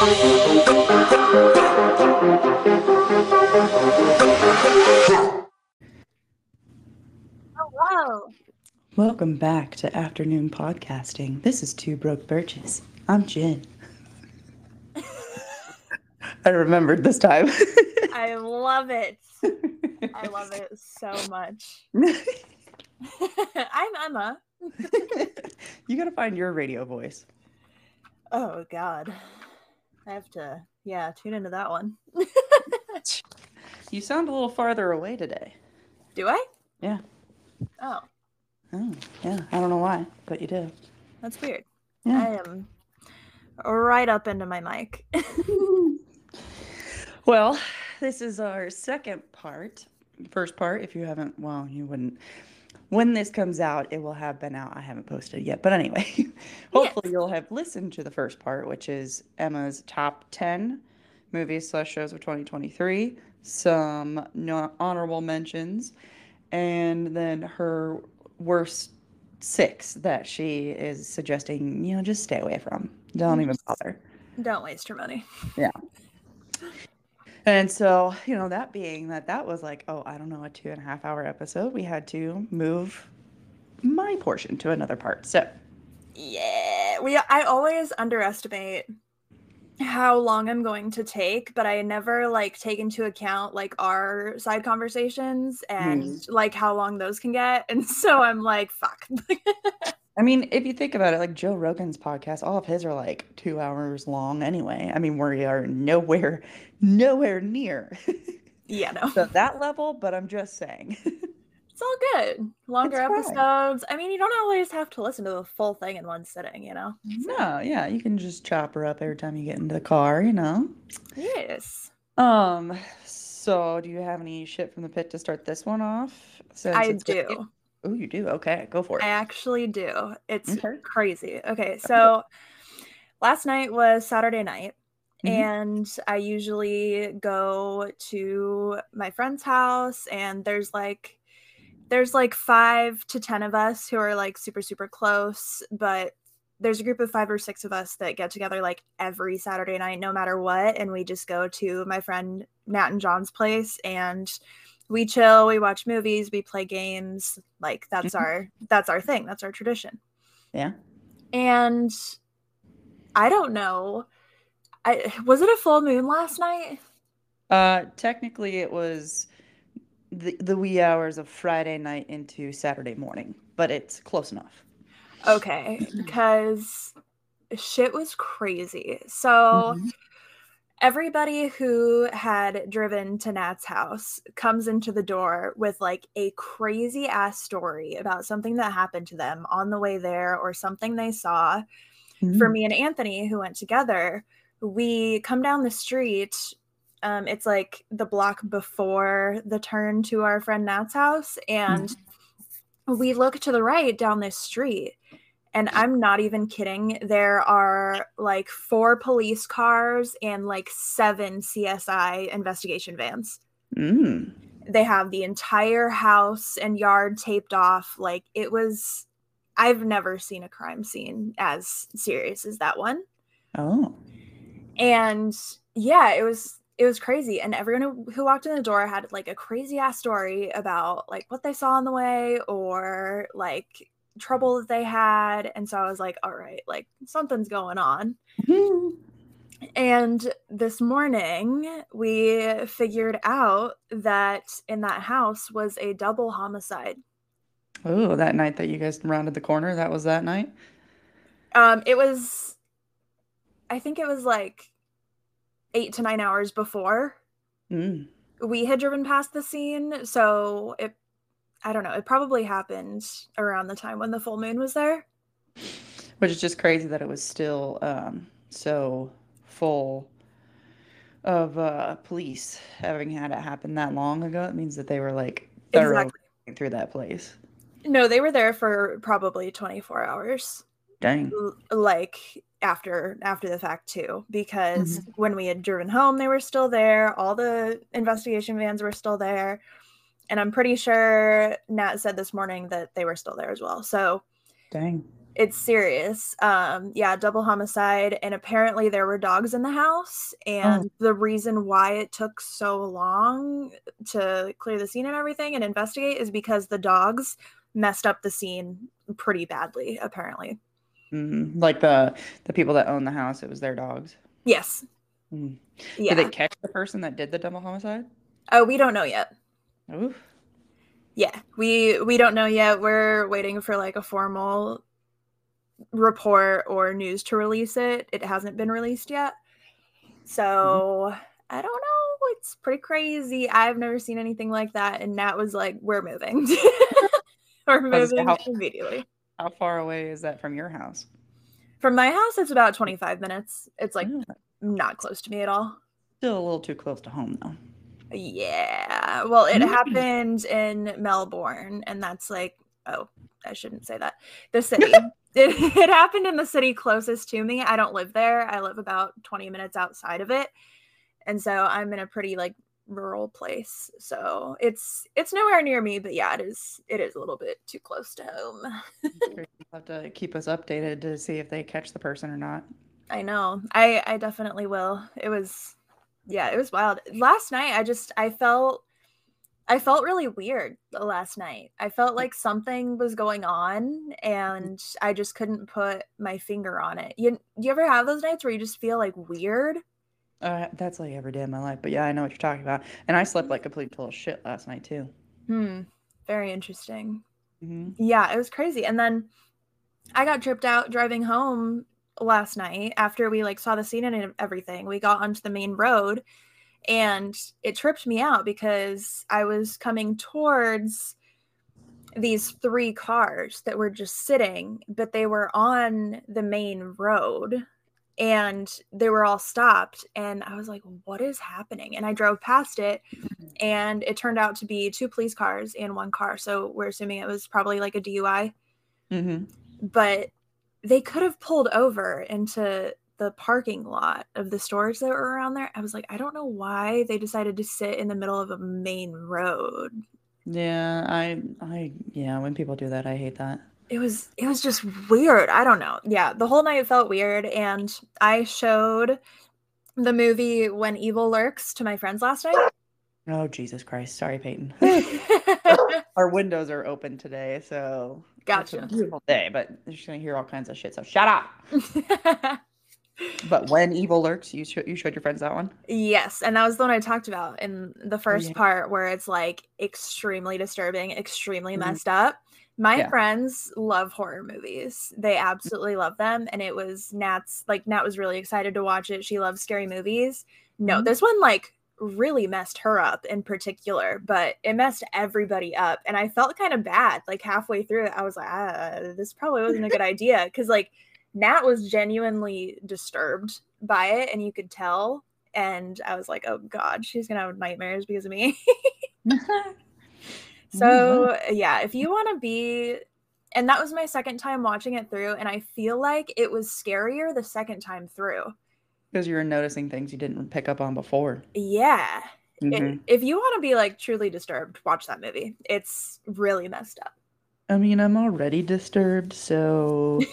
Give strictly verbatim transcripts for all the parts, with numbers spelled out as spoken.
Hello. Welcome back to Afternoon Podcasting. This is Two Broke Birches. I'm Jen. I remembered this time. I love it. I love it so much. I'm Emma. You gotta find your radio voice. Oh, God. I have to, yeah, tune into that one. You sound a little farther away today. Do I? Yeah. Oh. Oh, yeah. I don't know why, but you do. That's weird. Yeah. I am right up into my mic. Well, this is our second part. First part, if you haven't, well, you wouldn't. When this comes out, it will have been out. I haven't posted it yet. But anyway, hopefully yes. You'll have listened to the first part, which is Emma's top ten movies slash shows of twenty twenty-three, some no- honorable mentions, and then her worst six that she is suggesting, you know, just stay away from. Don't even bother. Don't waste your money. Yeah. And so, you know, that being that that was like, oh, I don't know, a two and a half hour episode, we had to move my portion to another part. So, yeah, we. I always underestimate how long I'm going to take, but I never like take into account like our side conversations and mm. like how long those can get. And so I'm like, fuck. I mean, if you think about it, like Joe Rogan's podcast, all of his are like two hours long anyway. I mean, we are nowhere, nowhere near. Yeah, no. So that level, but I'm just saying. It's all good. Longer it's episodes. Fine. I mean, you don't always have to listen to the full thing in one sitting, you know? So. No, yeah. You can just chop her up every time you get into the car, you know? Yes. Um, so do you have any shit from the pit to start this one off? Since I do. Good? Oh, you do? Okay, go for it. I actually do. It's okay. Crazy. Okay, so last night was Saturday night. Mm-hmm. And I usually go to my friend's house, and there's like there's like five to ten of us who are like super, super close, but there's a group of five or six of us that get together like every Saturday night, no matter what. And we just go to my friend Nat and John's place, and we chill, we watch movies, we play games. Like that's mm-hmm. our, that's our thing. That's our tradition. Yeah. And I don't know. I, was it a full moon last night? Uh, technically it was the, the wee hours of Friday night into Saturday morning, but it's close enough. Okay. Because shit was crazy. So mm-hmm. everybody who had driven to Nat's house comes into the door with like a crazy ass story about something that happened to them on the way there or something they saw. Mm-hmm. For me and Anthony, who went together, we come down the street. Um, it's like the block before the turn to our friend Nat's house. And mm-hmm. we look to the right down this street. And I'm not even kidding. There are like four police cars and like seven C S I investigation vans. Mm. They have the entire house and yard taped off. Like it was, I've never seen a crime scene as serious as that one. Oh. And yeah, it was, it was crazy. And everyone who, who walked in the door had like a crazy ass story about like what they saw on the way or like trouble that they had. And so I was like, all right, like something's going on. Mm-hmm. And this morning we figured out that in that house was a double homicide. Oh, that night that you guys rounded the corner, that was that night? Um, it was, I think it was like eight to nine hours before mm. we had driven past the scene. So it, I don't know, it probably happened around the time when the full moon was there. Which is just crazy that it was still um, so full of uh, police having had it happen that long ago. It means that they were like thoroughly exactly. through that place. No, they were there for probably twenty-four hours. Dang. Like after after the fact too, because mm-hmm. when we had driven home, they were still there. All the investigation vans were still there. And I'm pretty sure Nat said this morning that they were still there as well. So dang. It's serious. Um, yeah, double homicide, and apparently there were dogs in the house, and Oh. the reason why it took so long to clear the scene and everything and investigate is because the dogs messed up the scene pretty badly, apparently. Mm-hmm. Like the the people that own the house, it was their dogs. Yes. Mm. Did they Yeah. catch the person that did the double homicide? Oh, we don't know yet. Oof. Yeah, we we don't know yet. We're waiting for like a formal report or news to release it. It hasn't been released yet. So mm-hmm. I don't know. It's pretty crazy. I've never seen anything like that. And Nat was like, we're moving. We're moving how, immediately. How far away is that from your house? From my house, it's about twenty-five minutes. It's like mm. not close to me at all. Still a little too close to home, though. Yeah. Well, it happened in Melbourne, and that's like, oh, I shouldn't say that. The city. it, it happened in the city closest to me. I don't live there. I live about twenty minutes outside of it. And so I'm in a pretty like rural place. So it's it's nowhere near me, but yeah, it is it is a little bit too close to home. You'll have to keep us updated to see if they catch the person or not. I know. I I definitely will. It was yeah, it was wild. Last night I just I felt I felt really weird last night. I felt like something was going on and I just couldn't put my finger on it. You you ever have those nights where you just feel like weird? Uh, that's like every day of my life. But yeah, I know what you're talking about. And I slept like complete total shit last night too. Hmm. Very interesting. Mm-hmm. Yeah, it was crazy. And then I got tripped out driving home last night after we like saw the scene and everything. We got onto the main road and it tripped me out because I was coming towards these three cars that were just sitting, but they were on the main road and they were all stopped. And I was like, what is happening? And I drove past it and it turned out to be two police cars and one car. So we're assuming it was probably like a D U I. Mm-hmm. But they could have pulled over into the parking lot of the stores that were around there. I was like, I don't know why they decided to sit in the middle of a main road. Yeah, I, I, yeah, when people do that, I hate that. It was, it was just weird. I don't know. Yeah, the whole night felt weird. And I showed the movie When Evil Lurks to my friends last night. Oh, Jesus Christ. Sorry, Peyton. Our windows are open today, so gotcha. It's a beautiful day, but you're just going to hear all kinds of shit, so shut up. But When Evil Lurks, you, sh- you showed your friends that one? Yes, and that was the one I talked about in the first oh, yeah. part where it's like extremely disturbing, extremely mm-hmm. messed up. My yeah. friends love horror movies. They absolutely love them. And it was Nat's, like Nat was really excited to watch it. She loves scary movies. No, mm-hmm. this one like really messed her up in particular, but it messed everybody up. And I felt kind of bad. Like halfway through it, I was like, ah, this probably wasn't a good idea. Cause like Nat was genuinely disturbed by it and you could tell. And I was like, oh God, she's going to have nightmares because of me. So yeah, if you want to be, and that was my second time watching it through, and I feel like it was scarier the second time through. Because you were noticing things you didn't pick up on before. Yeah. Mm-hmm. It, if you want to be like truly disturbed, watch that movie. It's really messed up. I mean, I'm already disturbed, so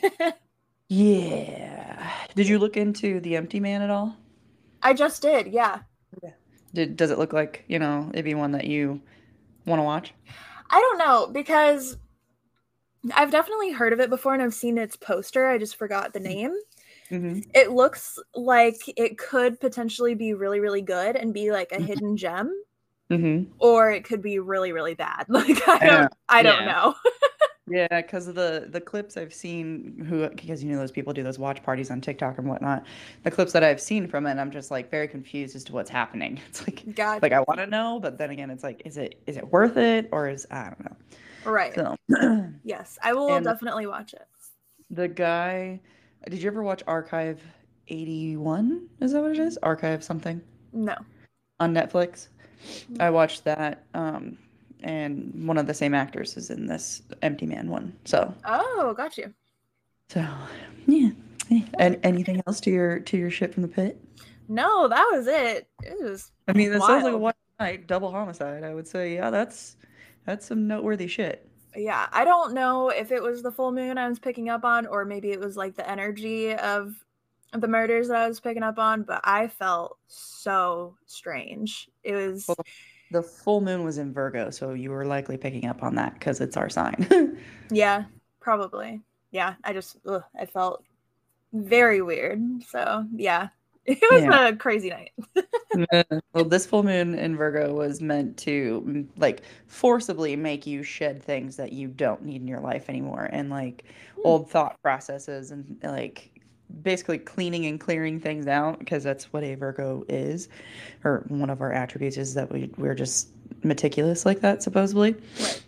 yeah. Did you look into The Empty Man at all? I just did, yeah. Yeah. Did does it look like, you know, it'd be one that you want to watch? I don't know, because I've definitely heard of it before and I've seen its poster. I just forgot the name. Mm-hmm. It looks like it could potentially be really, really good and be like a mm-hmm. hidden gem. Mm-hmm. Or it could be really, really bad. Like I don't uh, I don't yeah. know. Yeah, because of the the clips I've seen, who because you know those people do those watch parties on TikTok and whatnot. The clips that I've seen from it, I'm just like very confused as to what's happening. It's like, gotcha. Like I want to know, but then again, it's like, is it is it worth it or is I don't know. Right. So, yes, I will definitely watch it. The guy, did you ever watch Archive eighty-one? Is that what it is? Archive something? No. On Netflix, mm-hmm. I watched that. Um, And one of the same actors is in this Empty Man one. So. Oh, got you. So, yeah. And anything else to your to your shit from the pit? No, that was it. It was. I mean, that wild. sounds like a one night double homicide. I would say, yeah, that's that's some noteworthy shit. Yeah, I don't know if it was the full moon I was picking up on, or maybe it was like the energy of the murders that I was picking up on, but I felt so strange. It was. Well, the full moon was in Virgo, so you were likely picking up on that because it's our sign. Yeah, probably. Yeah, I just, ugh, I felt very weird. So, yeah, it was Yeah. a crazy night. Well, this full moon in Virgo was meant to mm, like forcibly make you shed things that you don't need in your life anymore and like Hmm. old thought processes and like basically cleaning and clearing things out because that's what a Virgo is, or one of our attributes is that we we're just meticulous like that supposedly. Right.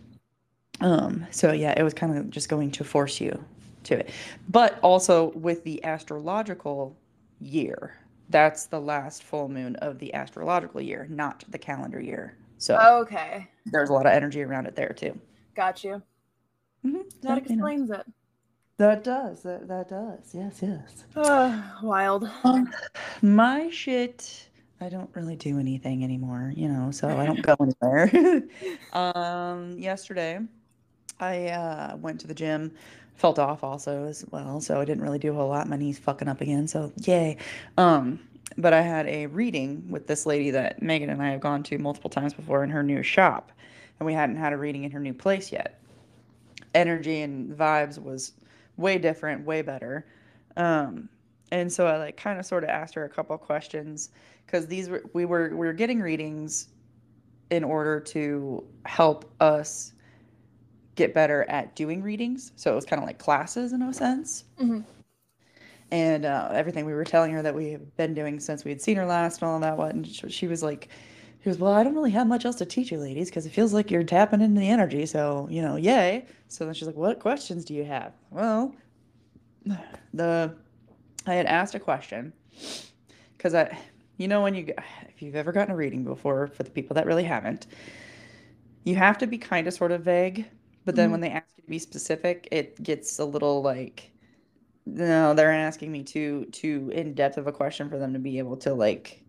Um, so yeah, it was kind of just going to force you to it. But also with the astrological year, that's the last full moon of the astrological year, not the calendar year. So Okay. there's a lot of energy around it there too. Got you. Hmm. That So, you know, explains it. that does. That, that does. Yes, yes. Uh, wild. Um, my shit, I don't really do anything anymore, you know, so I don't go anywhere. um, yesterday, I uh, went to the gym, felt off also as well, so I didn't really do a whole lot. My knee's fucking up again, so yay. Um, but I had a reading with this lady that Megan and I have gone to multiple times before in her new shop, and we hadn't had a reading in her new place yet. Energy and vibes was way different, way better. Um, and so I like kind of sort of asked her a couple questions because these were we were we were getting readings in order to help us get better at doing readings. So it was kind of like classes in a sense. Mm-hmm. And uh, everything we were telling her that we have been doing since we had seen her last and all that. What? And she was like, she was, well, I don't really have much else to teach you ladies because it feels like you're tapping into the energy. So, you know, yay. So then she's like, what questions do you have? Well, the I had asked a question because I, you know, when you, if you've ever gotten a reading before, for the people that really haven't, you have to be kind of sort of vague. But then Mm-hmm. when they ask you to be specific, it gets a little like, no, they're asking me too too in depth of a question for them to be able to like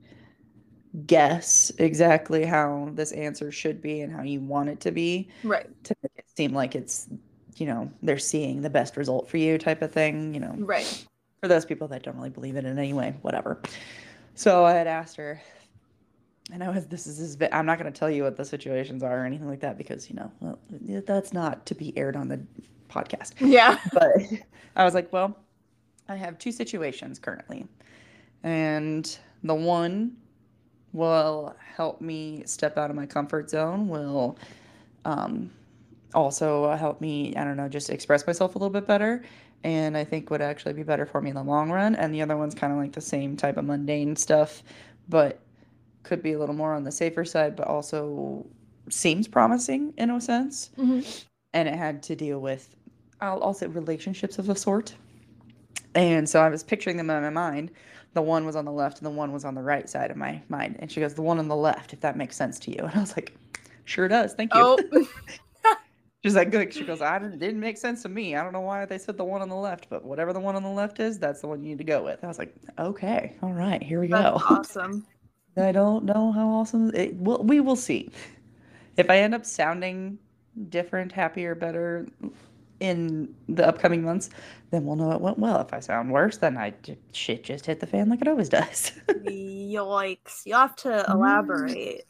guess exactly how this answer should be and how you want it to be Right. to make it seem like it's, you know, they're seeing the best result for you type of thing, you know. Right. For those people that don't really believe it in any way, whatever. So I had asked her, and I was, this is, this is I'm not going to tell you what the situations are or anything like that because, you know, well, that's not to be aired on the podcast. Yeah. But I was like, well, I have two situations currently. And the one will help me step out of my comfort zone, will um, also help me, I don't know, just express myself a little bit better. And I think would actually be better for me in the long run. And the other one's kind of like the same type of mundane stuff, but could be a little more on the safer side, but also seems promising in a sense. Mm-hmm. And it had to deal with, I'll, I'll say, relationships of a sort. And so I was picturing them in my mind. The one was on the left and the one was on the right side of my mind. And she goes, the one on the left, if that makes sense to you. And I was like, sure does. Thank you. Oh. She's like, good. She goes, I didn't, it didn't make sense to me. I don't know why they said the one on the left, but whatever the one on the left is, that's the one you need to go with. I was like, okay, all right, here we That's go. awesome. I don't know how awesome it will. We will see. If I end up sounding different, happier, better in the upcoming months, then we'll know it went well. If I sound worse, then I shit just hit the fan like it always does. Yikes. You have to elaborate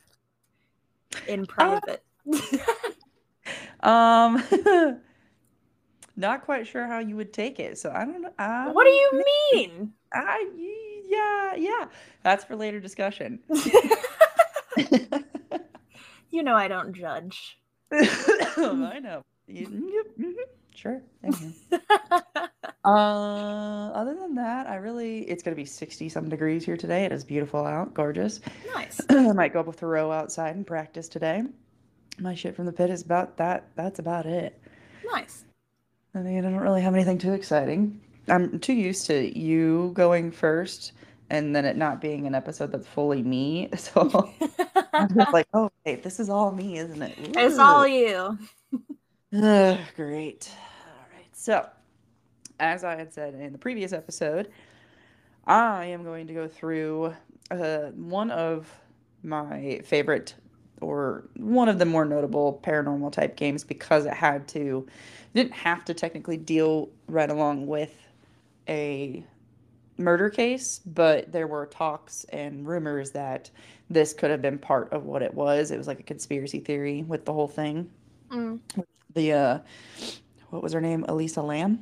in private. um, not quite sure how you would take it. So I don't know. I What do don't you mean? I yeah yeah. That's for later discussion. You know I don't judge. I know. Yep. Mm-hmm. Sure. uh, other than that, I really, it's going to be sixty some degrees here today. It is beautiful out, gorgeous. Nice. I might go up with Thoreau outside and practice today. My shit from the pit is about that. That's about it. Nice. I mean, I don't really have anything too exciting. I'm too used to you going first and then it not being an episode that's fully me. So I'm just like, oh, hey, this is all me, isn't it? Ooh. It's all you. Uh, great. All right. So, as I had said in the previous episode, I am going to go through uh, one of my favorite or one of the more notable paranormal type games because it had to, didn't have to technically deal right along with a murder case, but there were talks and rumors that this could have been part of what it was. It was like a conspiracy theory with the whole thing. Mm. The uh what was her name? Elisa Lamb?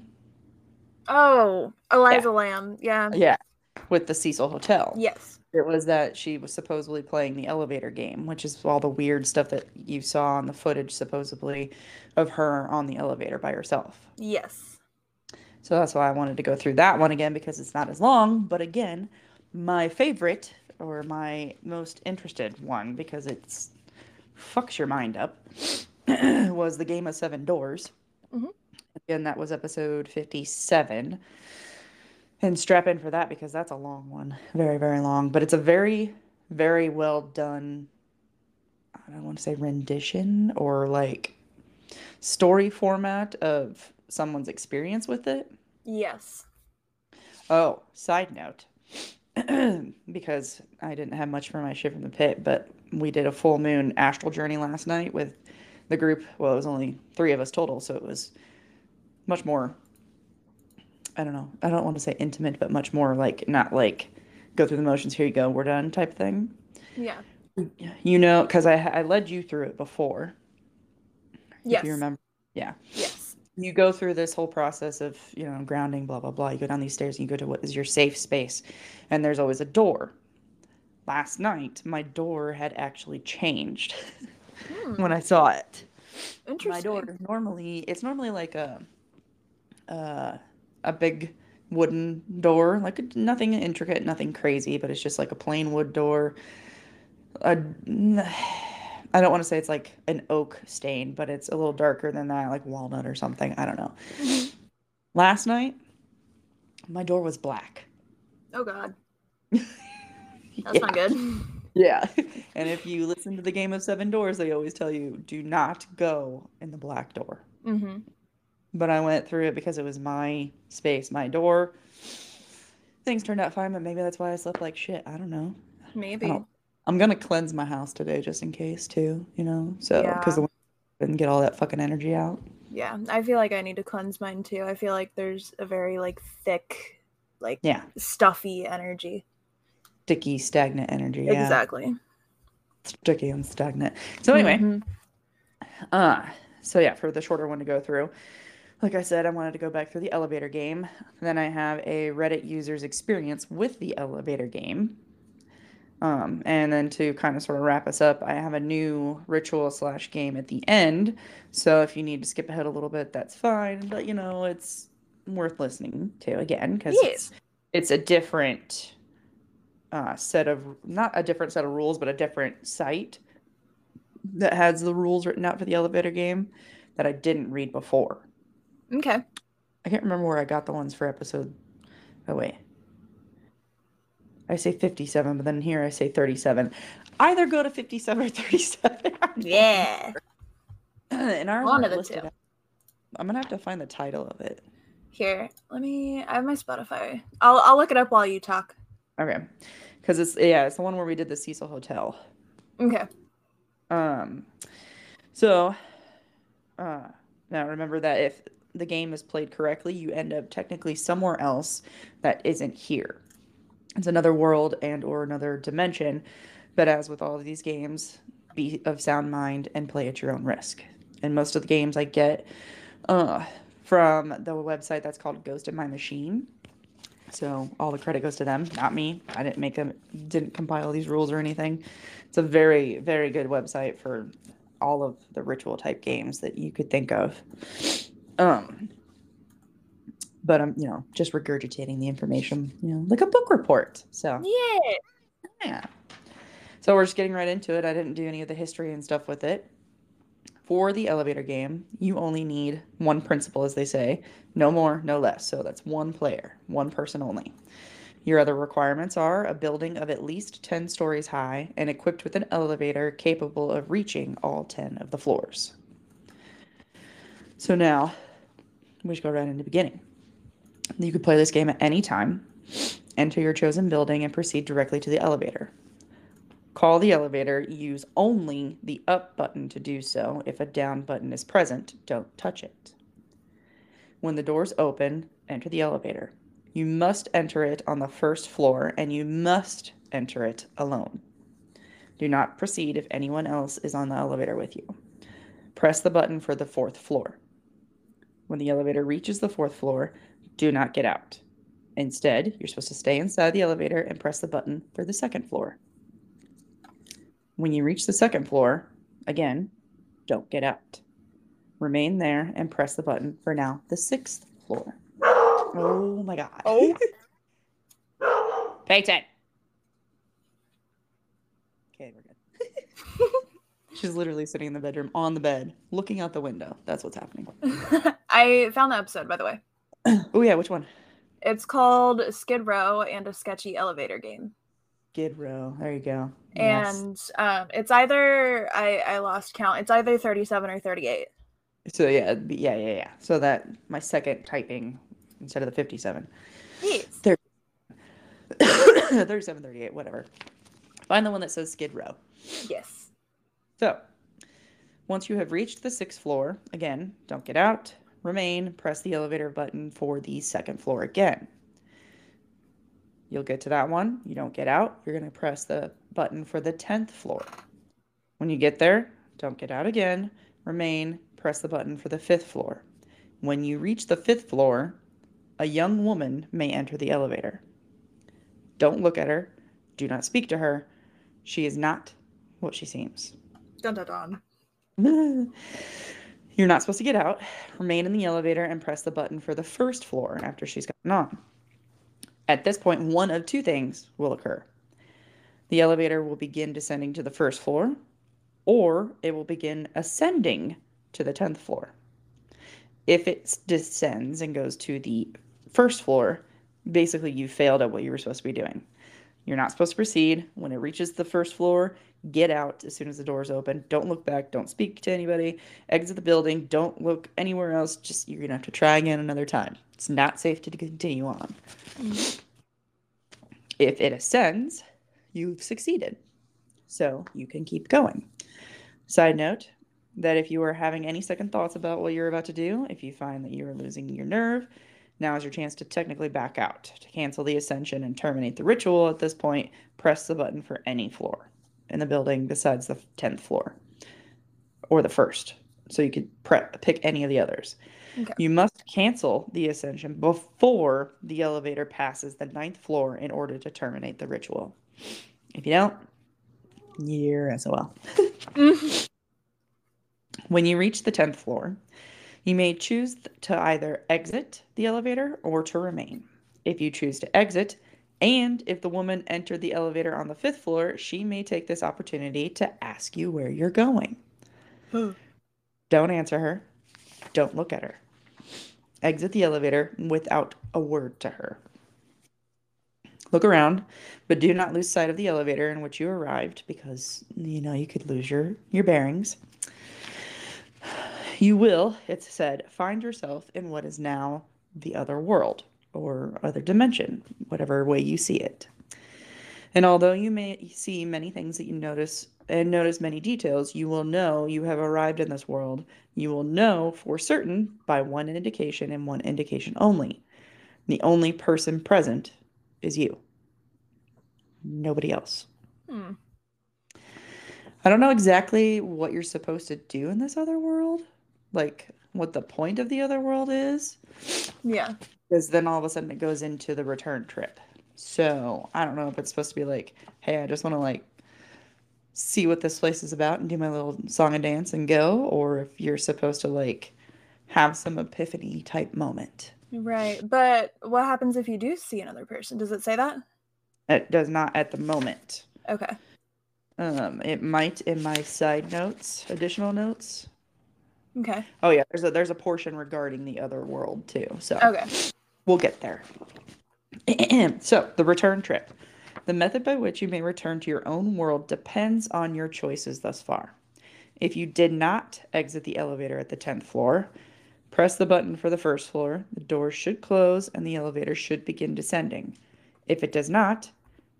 Oh, Eliza Yeah. Lamb. Yeah. Yeah. With the Cecil Hotel. Yes. It was that she was supposedly playing the elevator game, which is all the weird stuff that you saw on the footage supposedly of her on the elevator by herself. Yes. So that's why I wanted to go through that one again because it's not as long. But again, my favorite or my most interested one because it's fucks your mind up was the Game of Seven Doors. Mm-hmm. Again, that was episode fifty-seven. And strap in for that because that's a long one. Very, very long. But it's a very, very well done, I don't want to say rendition or like story format of someone's experience with it. Yes. Oh, side note. Because I didn't have much for my shit from the pit, but we did a full moon astral journey last night with the group. Well, it was only three of us total, so it was much more, I don't know, I don't want to say intimate, but much more like, not like go through the motions, here you go, we're done type thing. Yeah. You know, because I, I led you through it before. Yes. If you remember. Yeah. Yes. You go through this whole process of, you know, grounding, blah, blah, blah. You go down these stairs and you go to what is your safe space. And there's always a door. Last night, my door had actually changed Hmm. when I saw it. Interesting. My door normally, it's normally like a, uh, a big wooden door, like nothing intricate, nothing crazy, but it's just like a plain wood door. A, I don't want to say it's like an oak stain, but it's a little darker than that, like walnut or something. I don't know. Mm-hmm. Last night, my door was black. Oh, God. That's yeah. not good. Yeah. And if you listen to the Game of Seven Doors, they always tell you, do not go in the black door. Mm-hmm. But I went through it because it was my space, my door. Things turned out fine, but maybe that's why I slept like shit. I don't know. Maybe. I I'm going to cleanse my house today just in case, too, you know? So, because yeah. I didn't get all that fucking energy out. Yeah, I feel like I need to cleanse mine, too. I feel like there's a very, like, thick, like, yeah. stuffy energy. Sticky, stagnant energy, yeah. Exactly. Sticky and stagnant. So, anyway. Mm-hmm. Uh, so, yeah, for the shorter one to go through. Like I said, I wanted to go back through the elevator game. Then I have a Reddit user's experience with the elevator game. Um, and then to kind of sort of wrap us up, I have a new ritual slash game at the end. So if you need to skip ahead a little bit, that's fine. But, you know, it's worth listening to again because yes. it's, it's a different uh, set of, not a different set of rules, but a different site that has the rules written out for the elevator game that I didn't read before. Okay. I can't remember where I got the ones for episode. Oh, wait. I say fifty-seven, but then here I say thirty-seven. Either go to fifty-seven or thirty-seven. Yeah. And ours One of the listed two. out. I'm gonna have to find the title of it. Here, let me. I have my Spotify. I'll I'll look it up while you talk. Okay, because it's yeah, it's the one where we did the Cecil Hotel. Okay. Um. So, uh, now remember that if the game is played correctly, you end up technically somewhere else that isn't here. It's another world and or another dimension, but as with all of these games, be of sound mind and play at your own risk. And most of the games I get uh, from the website that's called Ghost in My Machine. So all the credit goes to them, not me. I didn't make them, didn't compile these rules or anything. It's a very, very good website for all of the ritual type games that you could think of. Um. But I'm, you know, just regurgitating the information, you know, like a book report. So yeah, yeah. So we're just getting right into it. I didn't do any of the history and stuff with it. For the elevator game, you only need one principal, as they say, no more, no less. So that's one player, one person only. Your other requirements are a building of at least ten stories high and equipped with an elevator capable of reaching all ten of the floors. So now we should go right into the beginning. You could play this game at any time, enter your chosen building, and proceed directly to the elevator. Call the elevator. Use only the up button to do so. If a down button is present, don't touch it. When the doors open, enter the elevator. You must enter it on the first floor, and you must enter it alone. Do not proceed if anyone else is on the elevator with you. Press the button for the fourth floor. When the elevator reaches the fourth floor, do not get out. Instead, you're supposed to stay inside the elevator and press the button for the second floor. When you reach the second floor, again, don't get out. Remain there and press the button for now the sixth floor. Oh my God. Oh. Pay attention. Okay, we're good. She's literally sitting in the bedroom on the bed, looking out the window. That's what's happening. I found the episode, by the way. Oh yeah, which one? It's called Skid Row and a Sketchy Elevator Game. Skid Row. There you go. And Yes. um, it's either, I, I lost count, it's either thirty-seven or thirty-eight. So yeah, yeah, yeah, yeah. So that my second typing instead of the fifty-seven. Yes. thirty-seven, thirty-eight, whatever. Find the one that says Skid Row. Yes. So, once you have reached the sixth floor, again, don't get out, remain, press the elevator button for the second floor again. You'll get to that one, you don't get out, you're going to press the button for the tenth floor. When you get there, don't get out again, remain, press the button for the fifth floor. When you reach the fifth floor, a young woman may enter the elevator. Don't look at her, do not speak to her. She is not what she seems. Dun dun dun. You're not supposed to get out. Remain in the elevator and press the button for the first floor after she's gotten on. At this point, one of two things will occur. The elevator will begin descending to the first floor, or it will begin ascending to the tenth floor. If it descends and goes to the first floor, basically you failed at what you were supposed to be doing. You're not supposed to proceed. When it reaches the first floor, get out as soon as the doors open. Don't look back. Don't speak to anybody. Exit the building. Don't look anywhere else. Just, you're going to have to try again another time. It's not safe to continue on. Mm-hmm. If it ascends, you've succeeded. So you can keep going. Side note, that if you are having any second thoughts about what you're about to do, if you find that you're losing your nerve, now is your chance to technically back out. To cancel the ascension and terminate the ritual at this point, press the button for any floor in the building besides the tenth floor or the first. So you could pre- pick any of the others. Okay. You must cancel the ascension before the elevator passes the ninth floor in order to terminate the ritual. If you don't, you're S O L. When you reach the tenth floor, you may choose to either exit the elevator or to remain. If you choose to exit, and if the woman entered the elevator on the fifth floor, she may take this opportunity to ask you where you're going. Don't answer her. Don't look at her. Exit the elevator without a word to her. Look around, but do not lose sight of the elevator in which you arrived because, you know, you could lose your, your bearings. You will, it's said, find yourself in what is now the other world or other dimension, whatever way you see it. And although you may see many things that you notice and notice many details, you will know you have arrived in this world. You will know for certain by one indication and one indication only. The only person present is you. Nobody else. Hmm. I don't know exactly what you're supposed to do in this other world. Like, what the point of the other world is. Yeah. Because then all of a sudden it goes into the return trip. So, I don't know if it's supposed to be like, hey, I just want to, like, see what this place is about and do my little song and dance and go. Or if you're supposed to, like, have some epiphany type moment. Right. But what happens if you do see another person? Does it say that? It does not at the moment. Okay. Um, it might in my side notes, additional notes. Okay. Oh yeah, there's a there's a portion regarding the other world too. So okay, we'll get there. So the return trip. The method by which you may return to your own world depends on your choices thus far. If you did not exit the elevator at the tenth floor, press the button for the first floor, the doors should close and the elevator should begin descending. If it does not,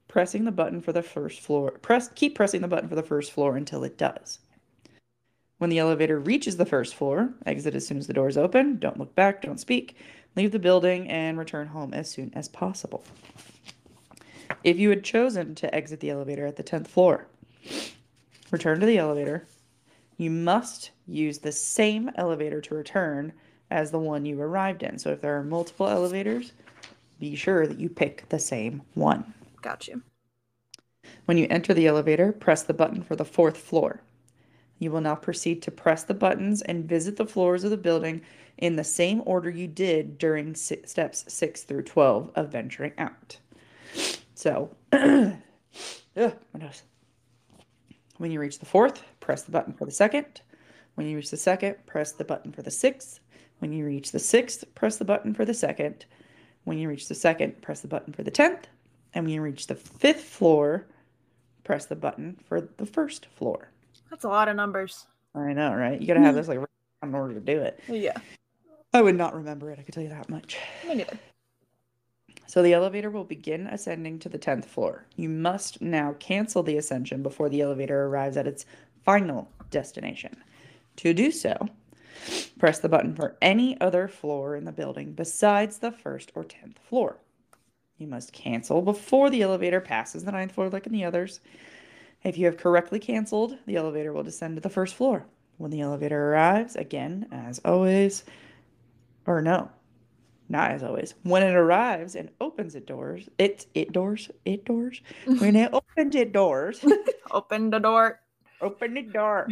pressing the button for the first floor. Press, keep pressing the button for the first floor until it does. When the elevator reaches the first floor, exit as soon as the doors open. Don't look back, don't speak. Leave the building and return home as soon as possible. If you had chosen to exit the elevator at the tenth floor, return to the elevator. You must use the same elevator to return as the one you arrived in. So if there are multiple elevators, be sure that you pick the same one. Got you. When you enter the elevator, press the button for the fourth floor. You will now proceed to press the buttons and visit the floors of the building in the same order you did during steps six through twelve of venturing out. So, ugh, my nose. When you reach the fourth, press the button for the second. When you reach the second, press the button for the sixth. When you reach the sixth, press the button for the second. When you reach the second, press the button for the tenth. And when you reach the fifth floor, press the button for the first floor. That's a lot of numbers. I know, right? You gotta have this like in order to do it. Yeah. I would not remember it, I can tell you that much. Me neither. So the elevator will begin ascending to the tenth floor. You must now cancel the ascension before the elevator arrives at its final destination. To do so, press the button for any other floor in the building besides the first or tenth floor. You must cancel before the elevator passes the ninth floor like in the others. If you have correctly canceled, the elevator will descend to the first floor. When the elevator arrives, again, as always, or no, not as always. When it arrives and opens its doors, it it doors, it doors. When it opens its doors, open the door. Open the door.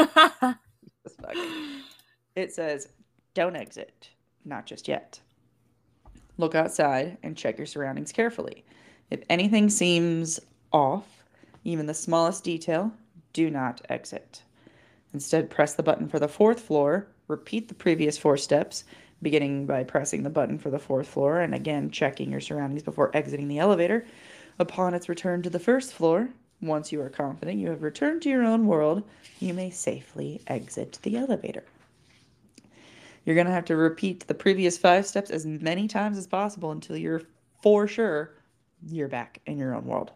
It says, "Don't exit, not just yet." Look outside and check your surroundings carefully. If anything seems off, even the smallest detail, do not exit. Instead, press the button for the fourth floor. Repeat the previous four steps, beginning by pressing the button for the fourth floor and again checking your surroundings before exiting the elevator. Upon its return to the first floor, once you are confident you have returned to your own world, you may safely exit the elevator. You're going to have to repeat the previous five steps as many times as possible until you're for sure you're back in your own world.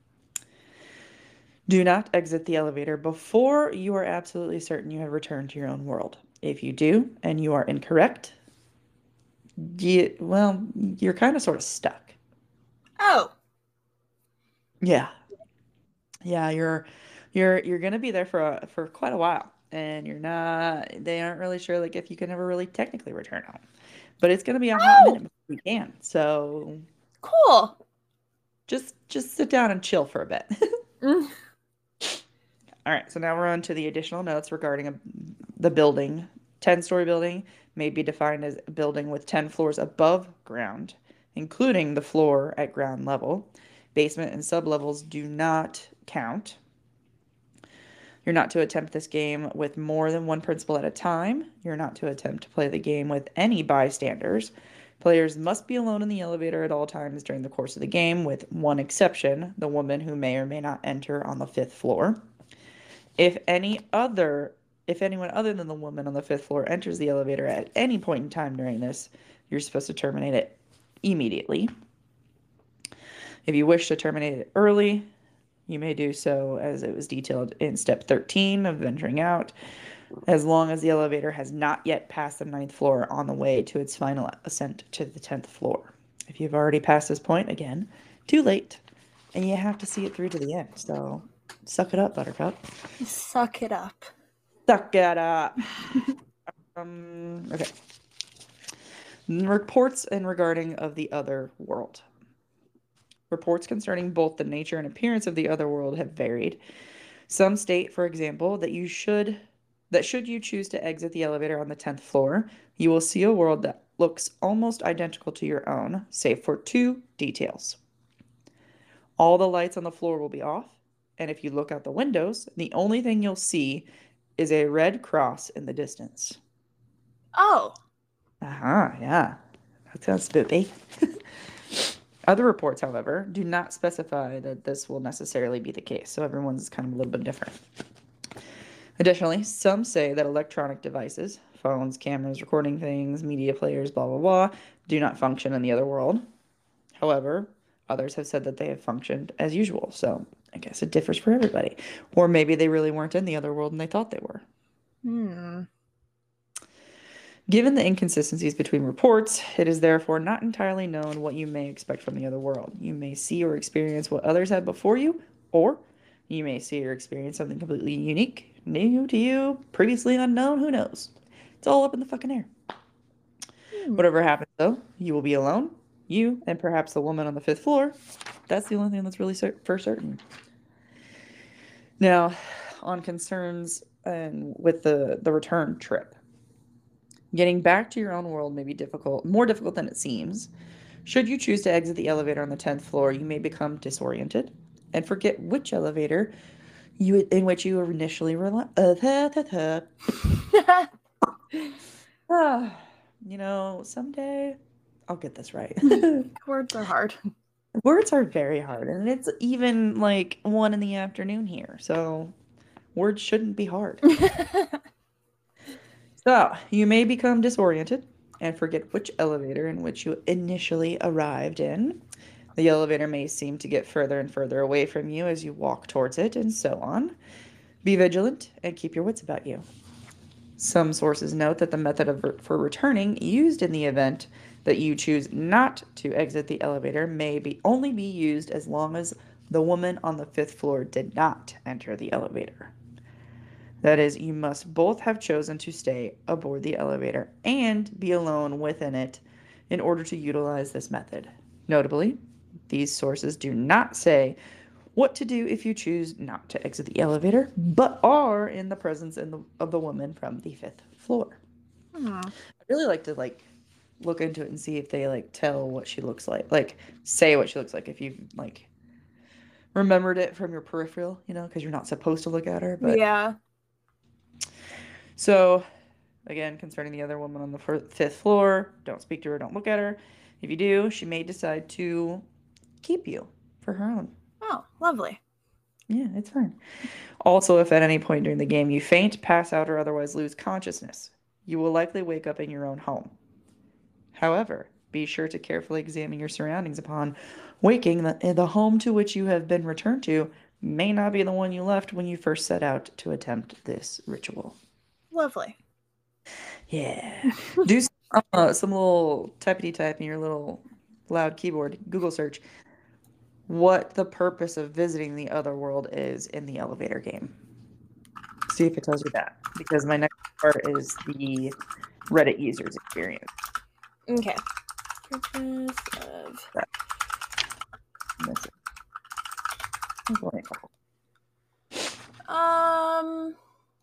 Do not exit the elevator before you are absolutely certain you have returned to your own world. If you do and you are incorrect, you, well, you're kind of sort of stuck. Oh. Yeah. Yeah, you're you're you're going to be there for a, for quite a while. And you're not, they aren't really sure like if you can ever really technically return home. But it's going to be a hot minute before we can. So cool. Just just sit down and chill for a bit. mm. All right, so now we're on to the additional notes regarding a, the building. ten-story building may be defined as a building with ten floors above ground, including the floor at ground level. Basement and sublevels do not count. You're not to attempt this game with more than one principal at a time. You're not to attempt to play the game with any bystanders. Players must be alone in the elevator at all times during the course of the game, with one exception, the woman who may or may not enter on the fifth floor. If any other, if anyone other than the woman on the fifth floor enters the elevator at any point in time during this, you're supposed to terminate it immediately. If you wish to terminate it early, you may do so as it was detailed in step thirteen of venturing out, as long as the elevator has not yet passed the ninth floor on the way to its final ascent to the tenth floor. If you've already passed this point, again, too late, and you have to see it through to the end. So suck it up, Buttercup. Suck it up. Suck it up. um, okay. Reports and regarding of the other world. Reports concerning both the nature and appearance of the other world have varied. Some state, for example, that you should that should you choose to exit the elevator on the tenth floor, you will see a world that looks almost identical to your own, save for two details. All the lights on the floor will be off, and if you look out the windows, the only thing you'll see is a red cross in the distance. Oh. Uh-huh, yeah. That sounds spooky. Other reports, however, do not specify that this will necessarily be the case, so everyone's kind of a little bit different. Additionally, some say that electronic devices, phones, cameras, recording things, media players, blah, blah, blah, do not function in the other world. However, Others have said that they have functioned as usual. So I guess it differs for everybody. Or maybe they really weren't in the other world and they thought they were. Hmm. Given the inconsistencies between reports, it is therefore not entirely known what you may expect from the other world. You may see or experience what others had before you, or you may see or experience something completely unique, new to you, previously unknown, who knows? It's all up in the fucking air. Hmm. Whatever happens, though, you will be alone. You and perhaps the woman on the fifth floor. That's the only thing that's really cer- for certain. Now, on concerns and with the, the return trip. Getting back to your own world may be difficult, more difficult than it seems. Should you choose to exit the elevator on the tenth floor, you may become disoriented and forget which elevator you in which you initially relied. Uh, ta, ta, ta. Ah, you know, someday I'll get this right. Words are hard. Words are very hard, and it's even like one in the afternoon here, so words shouldn't be hard. So, you may become disoriented and forget which elevator in which you initially arrived in. The elevator may seem to get further and further away from you as you walk towards it, and so on. Be vigilant and keep your wits about you. Some sources note that the method of re- for returning used in the event that you choose not to exit the elevator may be only be used as long as the woman on the fifth floor did not enter the elevator. That is, you must both have chosen to stay aboard the elevator and be alone within it in order to utilize this method. Notably, these sources do not say what to do if you choose not to exit the elevator, but are in the presence in the, of the woman from the fifth floor. Hmm. I'd really like to like look into it and see if they like tell what she looks like, like say what she looks like if you've like remembered it from your peripheral, you know, because you're not supposed to look at her, but Yeah. so, again, concerning the other woman on the fir- fifth floor, don't speak to her, don't look at her. If you do, she may decide to keep you for her own. Oh, lovely. Yeah, it's fine. Also, if at any point during the game you faint, pass out, or otherwise lose consciousness, you will likely wake up in your own home. However, be sure to carefully examine your surroundings upon waking. The, the home to which you have been returned to may not be the one you left when you first set out to attempt this ritual. Lovely. Yeah. Do some, uh, some little typity type in your little loud keyboard. Google search what the purpose of visiting the other world is in the elevator game. See if it tells you that. Because my next part is the Reddit user's experience. Okay. Purpose of. That. That's it. There's only a couple. Um.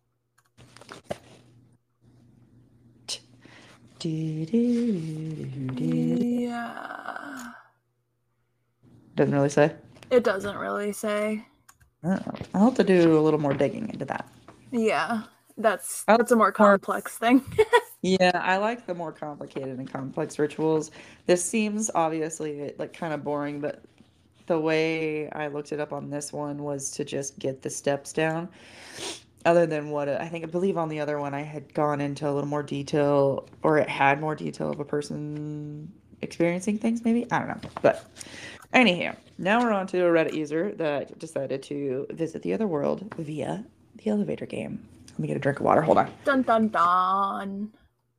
Yeah. Doesn't really say. It doesn't really say. Oh, I'll have to do a little more digging into that. Yeah. That's I that's a more like more- complex thing. Yeah, I like the more complicated and complex rituals. This seems obviously like kind of boring, but the way I looked it up on this one was to just get the steps down. Other than what I think, I believe on the other one, I had gone into a little more detail, or it had more detail of a person experiencing things, maybe. I don't know. But anyhow, now we're on to a Reddit user that decided to visit the other world via the elevator game. Let me get a drink of water. Hold on. Dun dun dun.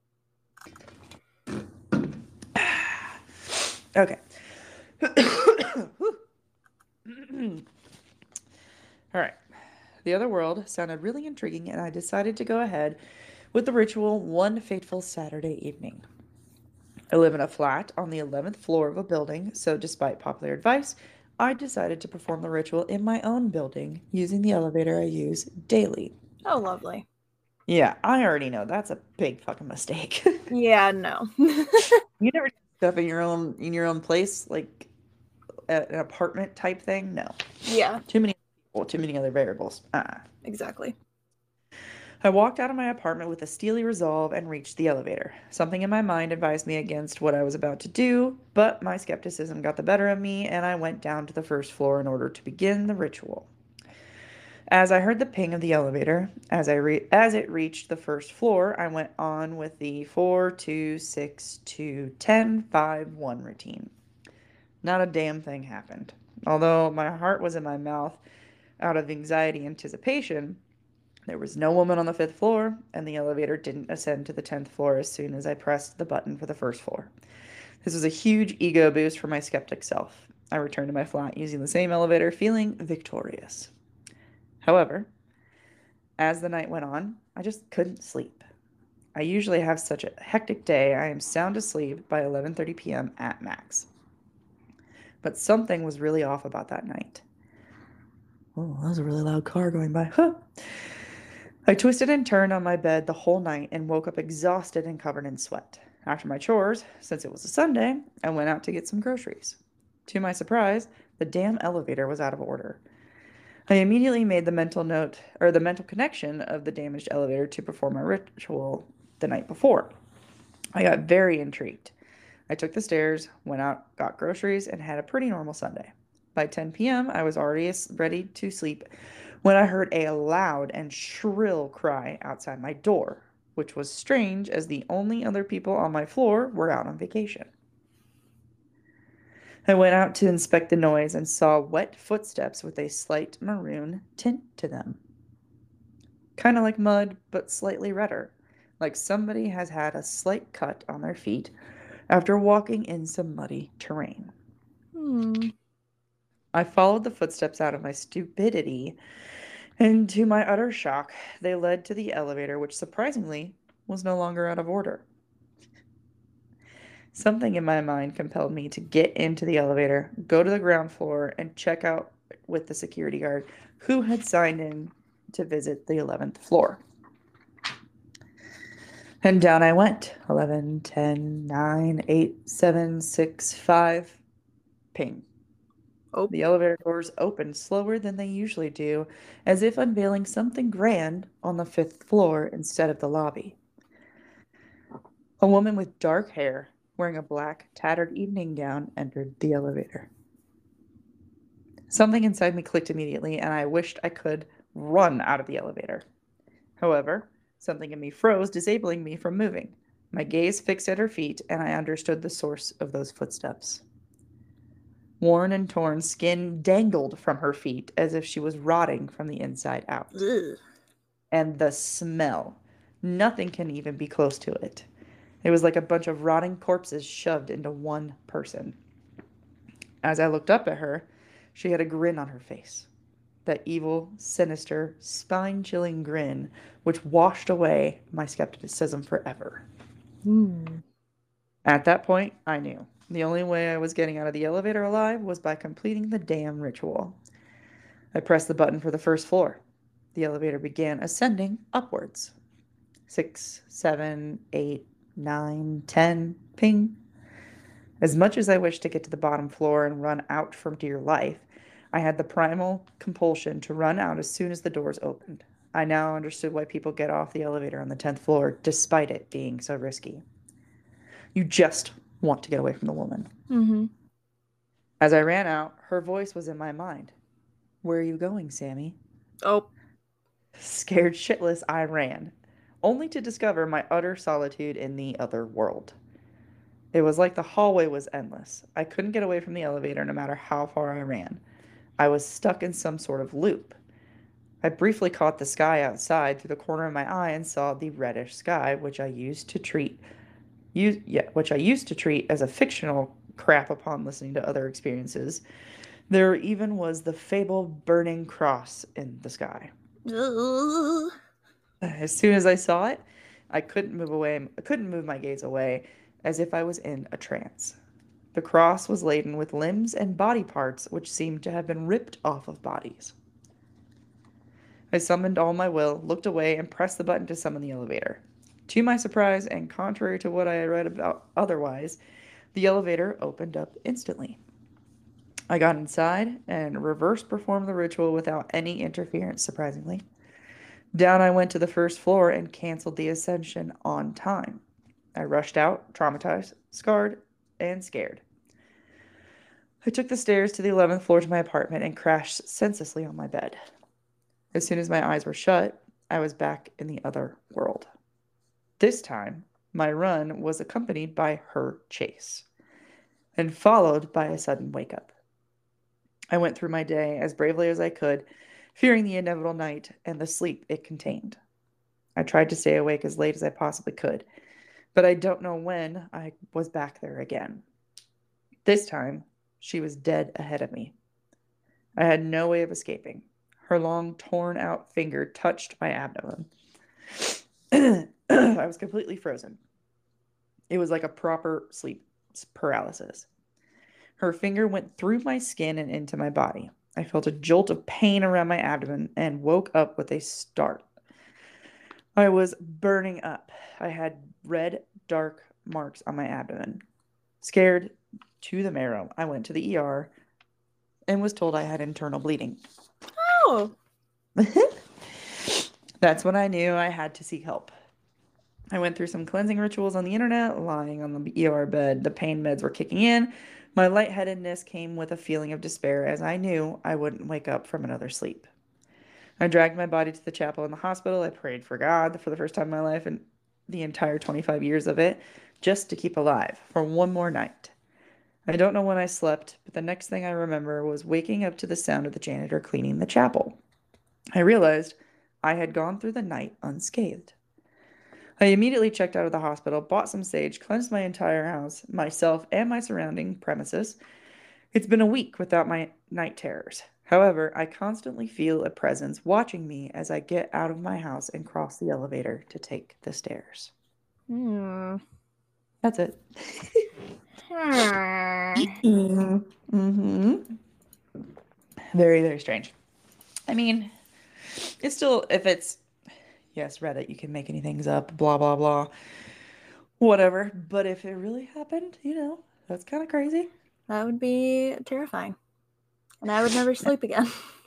Okay. All right. The other world sounded really intriguing, and I decided to go ahead with the ritual one fateful Saturday evening. I live in a flat on the eleventh floor of a building, so despite popular advice, I decided to perform the ritual in my own building using the elevator I use daily. Oh, lovely. Yeah, I already know that's a big fucking mistake. Yeah, no. You never do stuff in your own in your own place, like a- an apartment type thing? No. Yeah, Too many people, too many other variables. Uh-uh. exactly. I walked out of my apartment with a steely resolve and reached the elevator. Something in my mind advised me against what I was about to do, but my skepticism got the better of me, and I went down to the first floor in order to begin the ritual. As I heard the ping of the elevator, as I re- as it reached the first floor, I went on with the four, two, six, two, ten, five, one routine. Not a damn thing happened. Although my heart was in my mouth out of anxiety anticipation, there was no woman on the fifth floor, and the elevator didn't ascend to the tenth floor as soon as I pressed the button for the first floor. This was a huge ego boost for my skeptic self. I returned to my flat using the same elevator, feeling victorious. However, as the night went on, I just couldn't sleep. I usually have such a hectic day, I am sound asleep by eleven thirty p.m. at max. But something was really off about that night. Oh, that was a really loud car going by. Huh. I twisted and turned on my bed the whole night and woke up exhausted and covered in sweat. After my chores, since it was a Sunday, I went out to get some groceries. To my surprise, the damn elevator was out of order. I immediately made the mental note, or the mental connection of the damaged elevator to perform a ritual the night before. I got very intrigued. I took the stairs, went out, got groceries, and had a pretty normal Sunday. By ten p.m., I was already ready to sleep when I heard a loud and shrill cry outside my door, which was strange as the only other people on my floor were out on vacation. I went out to inspect the noise and saw wet footsteps with a slight maroon tint to them. Kind of like mud, but slightly redder, like somebody has had a slight cut on their feet after walking in some muddy terrain. Hmm. I followed the footsteps out of my stupidity, and to my utter shock, they led to the elevator, which surprisingly was no longer out of order. Something in my mind compelled me to get into the elevator, go to the ground floor, and check out with the security guard who had signed in to visit the eleventh floor. And down I went. eleven, ten, nine, eight, seven, six, five. Ping. Oh. The elevator doors opened slower than they usually do, as if unveiling something grand on the fifth floor instead of the lobby. A woman with dark hair, wearing a black, tattered evening gown, entered the elevator. Something inside me clicked immediately, and I wished I could run out of the elevator. However, something in me froze, disabling me from moving. My gaze fixed at her feet, and I understood the source of those footsteps. Worn and torn skin dangled from her feet as if she was rotting from the inside out. Ugh. And the smell. Nothing can even be close to it. It was like a bunch of rotting corpses shoved into one person. As I looked up at her, she had a grin on her face. That evil, sinister, spine-chilling grin which washed away my skepticism forever. Mm. At that point, I knew. The only way I was getting out of the elevator alive was by completing the damn ritual. I pressed the button for the first floor. The elevator began ascending upwards. Six, seven, eight, nine, ten, ping. As much as I wished to get to the bottom floor and run out for dear life, I had the primal compulsion to run out as soon as the doors opened. I now understood why people get off the elevator on the tenth floor, despite it being so risky. You just want to get away from the woman. Mm-hmm. As I ran out, her voice was in my mind. Where are you going, Sammy? Oh. Scared shitless, I ran, only to discover my utter solitude in the other world. It was like the hallway was endless. I couldn't get away from the elevator no matter how far I ran. I was stuck in some sort of loop. I briefly caught the sky outside through the corner of my eye and saw the reddish sky, which I used to treat, use, yeah, which I used to treat as a fictional crap upon listening to other experiences. There even was the fabled burning cross in the sky. As soon as I saw it, I couldn't move away. I couldn't move my gaze away, as if I was in a trance. The cross was laden with limbs and body parts which seemed to have been ripped off of bodies. I summoned all my will, looked away, and pressed the button to summon the elevator. To my surprise, and contrary to what I had read about otherwise, the elevator opened up instantly. I got inside and reverse performed the ritual without any interference, surprisingly. Down I went to the first floor and canceled the ascension on time. I rushed out, traumatized, scarred, and scared. I took the stairs to the eleventh floor to my apartment and crashed senselessly on my bed. As soon as my eyes were shut, I was back in the other world. This time, my run was accompanied by her chase. and followed by a sudden wake up. I went through my day as bravely as I could, fearing the inevitable night and the sleep it contained. I tried to stay awake as late as I possibly could, but I don't know when I was back there again. This time, she was dead ahead of me. I had no way of escaping. Her long, torn out finger touched my abdomen. I was completely frozen. It was like a proper sleep paralysis. Her finger went through my skin and into my body. I felt a jolt of pain around my abdomen and woke up with a start. I was burning up. I had red, dark marks on my abdomen. Scared to the marrow, I went to the E R and was told I had internal bleeding. Oh. That's when I knew I had to seek help. I went through some cleansing rituals on the internet, lying on the E R bed. The pain meds were kicking in. My lightheadedness came with a feeling of despair as I knew I wouldn't wake up from another sleep. I dragged my body to the chapel in the hospital. I prayed for God for the first time in my life and the entire twenty-five years of it, just to keep alive for one more night. I don't know when I slept, but the next thing I remember was waking up to the sound of the janitor cleaning the chapel. I realized I had gone through the night unscathed. I immediately checked out of the hospital, bought some sage, cleansed my entire house, myself, and my surrounding premises. It's been a week without my night terrors. However, I constantly feel a presence watching me as I get out of my house and cross the elevator to take the stairs. Hmm. That's it. hmm. Mm-hmm. Very, very strange. I mean, it's still, if it's, yes, Reddit, you can make anything up, blah, blah, blah, whatever. But if it really happened, you know, that's kind of crazy. That would be terrifying. And I would never sleep again.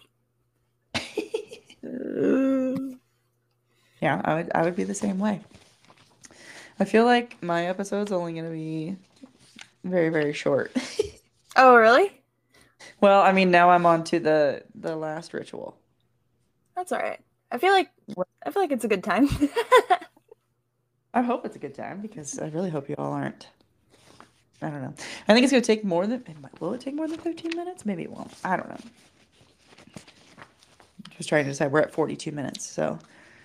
Yeah, I would I would be the same way. I feel like my episode's only going to be very, very short. Oh, really? Well, I mean, now I'm on to the the last ritual. That's all right. I feel like I feel like it's a good time. I hope it's a good time because I really hope you all aren't. I don't know. I think it's going to take more than, it might, will it take more than fifteen minutes? Maybe it won't. I don't know. Just trying to decide. We're at forty-two minutes, so.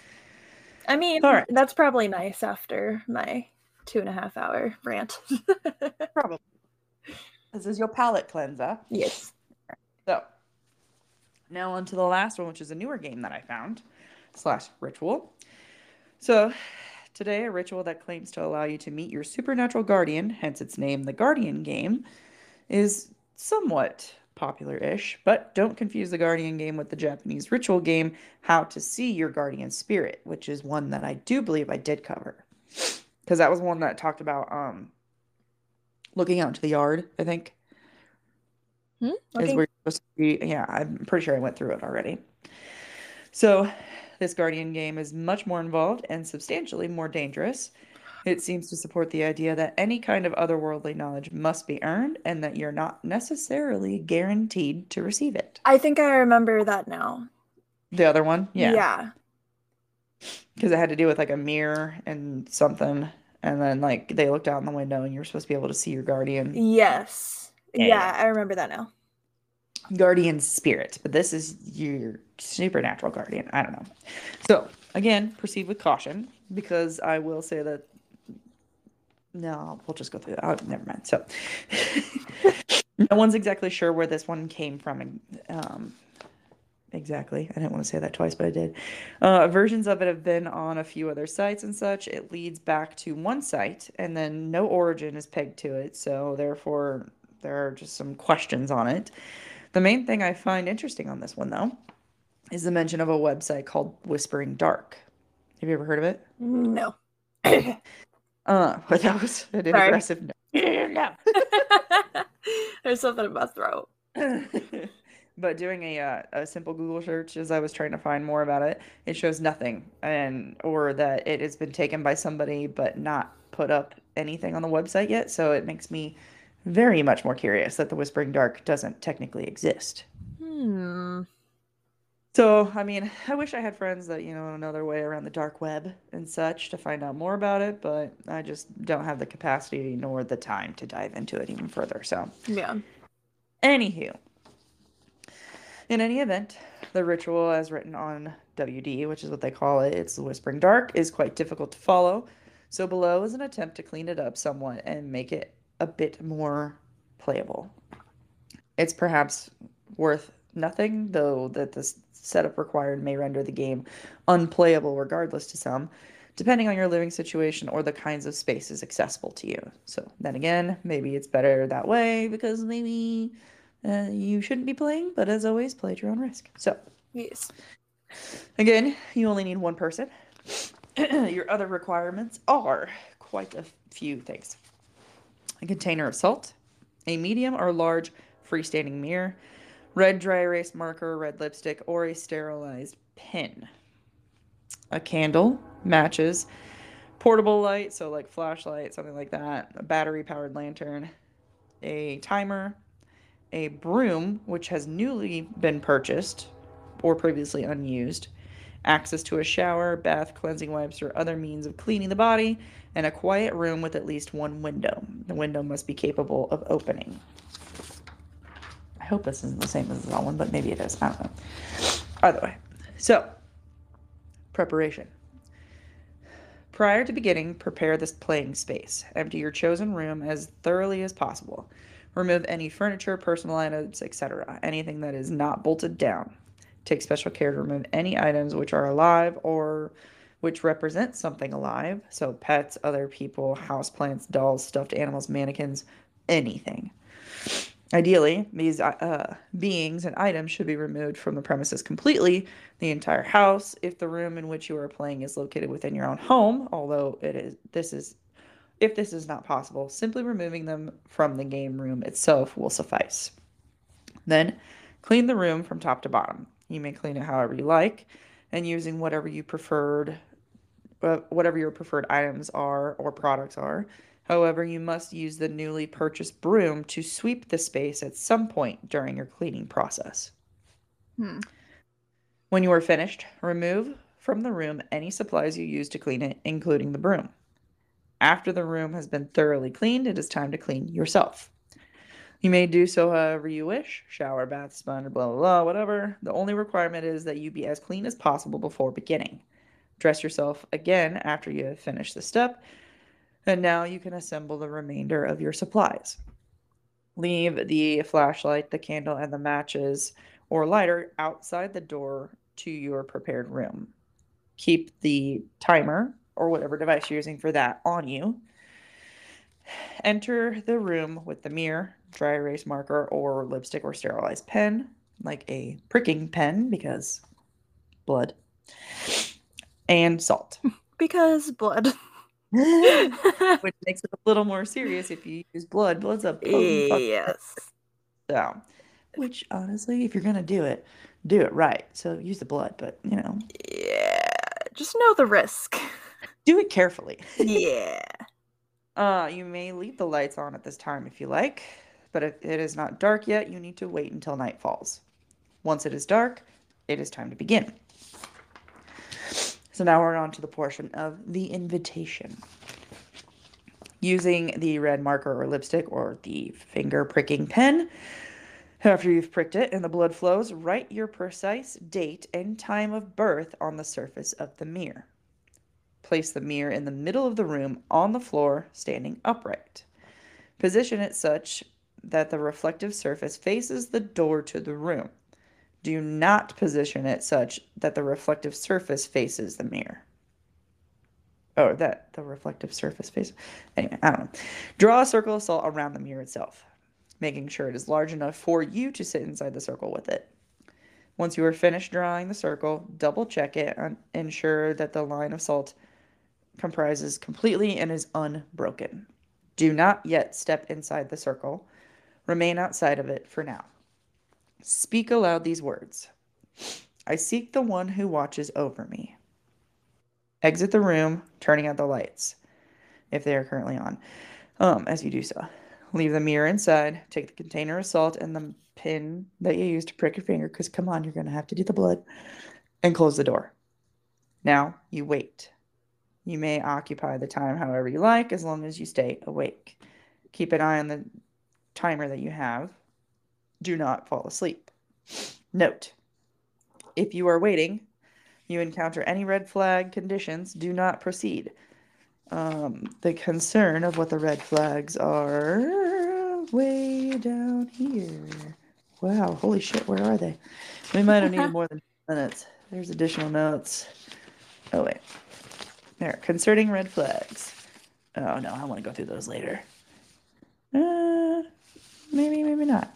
I mean, all right. That's probably nice after my two and a half hour rant. Probably. This is your palate cleanser. Yes. So, now on to the last one, which is a newer game that I found, slash ritual. So, today, a ritual that claims to allow you to meet your supernatural guardian, hence its name, the Guardian Game, is somewhat popular-ish, but don't confuse the Guardian Game with the Japanese ritual game, How to See Your Guardian Spirit, which is one that I do believe I did cover. Because that was one that talked about um, looking out into the yard, I think. Hmm? Okay. Is where you're supposed to be. Yeah, I'm pretty sure I went through it already. So, this Guardian Game is much more involved and substantially more dangerous. It seems to support the idea that any kind of otherworldly knowledge must be earned and that you're not necessarily guaranteed to receive it. I think I remember that now. The other one? Yeah. Yeah. Because it had to do with like a mirror and something. And then like they looked out in the window and you were supposed to be able to see your guardian. Yes. Yeah, Yeah, yeah. I remember that now. Guardian spirit, but this is your supernatural guardian. I don't know. So, again, proceed with caution because I will say that. No, we'll just go through that. Oh, never mind. So, no one's exactly sure where this one came from. Um, exactly. I didn't want to say that twice, but I did. Uh, versions of it have been on a few other sites and such. It leads back to one site, and then no origin is pegged to it. So, therefore, there are just some questions on it. The main thing I find interesting on this one, though, is the mention of a website called Whispering Dark. Have you ever heard of it? No. uh, but that was an Sorry. aggressive no. No. There's something in my throat. But doing a uh, a simple Google search as I was trying to find more about it, it shows nothing, and or that it has been taken by somebody but not put up anything on the website yet. So it makes me very much more curious that the Whispering Dark doesn't technically exist. Hmm. So, I mean, I wish I had friends that, you know, know their way around the dark web and such to find out more about it, but I just don't have the capacity nor the time to dive into it even further. So, Yeah. anywho, in any event, the ritual as written on W D, which is what they call it, it's the Whispering Dark, is quite difficult to follow. So, below is an attempt to clean it up somewhat and make it a bit more playable. It's perhaps worth nothing, though that the setup required may render the game unplayable regardless to some, depending on your living situation or the kinds of spaces accessible to you. So then again, maybe it's better that way because maybe uh, you shouldn't be playing, but as always, play at your own risk. So Yes. again, you only need one person. Your other requirements are quite a few things. A container of salt, a medium or large freestanding mirror, red dry erase marker, red lipstick, or a sterilized pen. A candle, matches, portable light, so like flashlight, something like that, a battery powered lantern, a timer, a broom, which has newly been purchased or previously unused, access to a shower, bath, cleansing wipes, or other means of cleaning the body, and a quiet room with at least one window. The window must be capable of opening. I hope this isn't the same as that one, but maybe it is. I don't know. Either way. So, preparation. Prior to beginning, prepare this playing space. Empty your chosen room as thoroughly as possible. Remove any furniture, personal items, et cetera. Anything that is not bolted down. Take special care to remove any items which are alive or which represent something alive. So pets, other people, houseplants, dolls, stuffed animals, mannequins, anything. Ideally, these uh, beings and items should be removed from the premises completely, the entire house, if the room in which you are playing is located within your own home, although it is this is if this is not possible, simply removing them from the game room itself will suffice. Then, clean the room from top to bottom. You may clean it however you like, and using whatever you preferred, uh, whatever your preferred items are or products are. However, you must use the newly purchased broom to sweep the space at some point during your cleaning process. Hmm. When you are finished, remove from the room any supplies you use to clean it, including the broom. After the room has been thoroughly cleaned, it is time to clean yourself. You may do so however you wish, shower, bath, sponge, blah, blah, blah, whatever. The only requirement is that you be as clean as possible before beginning. Dress yourself again after you have finished the step, and now you can assemble the remainder of your supplies. Leave the flashlight, the candle, and the matches or lighter outside the door to your prepared room. Keep the timer or whatever device you're using for that on you. Enter the room with the mirror, dry erase marker, or lipstick or sterilized pen, like a pricking pen because blood, and salt. Because blood. Which makes it a little more serious if you use blood. Blood's a potent fucking Yes. so, which honestly, if you're gonna do it, do it right. So use the blood, but you know, Yeah. Just know the risk. do it carefully. Yeah. Uh, you may leave the lights on at this time if you like, but if it is not dark yet, you need to wait until night falls. Once it is dark, it is time to begin. So now we're on to the portion of the invitation. Using the red marker or lipstick or the finger pricking pen, after you've pricked it and the blood flows, write your precise date and time of birth on the surface of the mirror. Place the mirror in the middle of the room on the floor, standing upright. Position it such that the reflective surface faces the door to the room. Do not position it such that the reflective surface faces the mirror. Or that the reflective surface faces. Anyway, I don't know. Draw a circle of salt around the mirror itself, making sure it is large enough for you to sit inside the circle with it. Once you are finished drawing the circle, double check it and ensure that the line of salt comprises completely and is unbroken. Do not yet step inside the circle. Remain outside of it for now. Speak aloud these words. I seek the one who watches over me. Exit the room, turning out the lights, if they are currently on, um, as you do so. Leave the mirror inside. Take the container of salt and the pin that you use to prick your finger, because come on, you're going to have to do the blood, and close the door. Now you wait. You may occupy the time however you like, as long as you stay awake. Keep an eye on the timer that you have. Do not fall asleep. Note, if you are waiting, you encounter any red flag conditions, do not proceed. Um, the concern of what the red flags are way down here. Wow, holy shit, where are they? We might have needed more than minutes. There's additional notes. Oh, wait. There, concerning red flags. Oh, no, I want to go through those later. Uh, maybe, maybe not.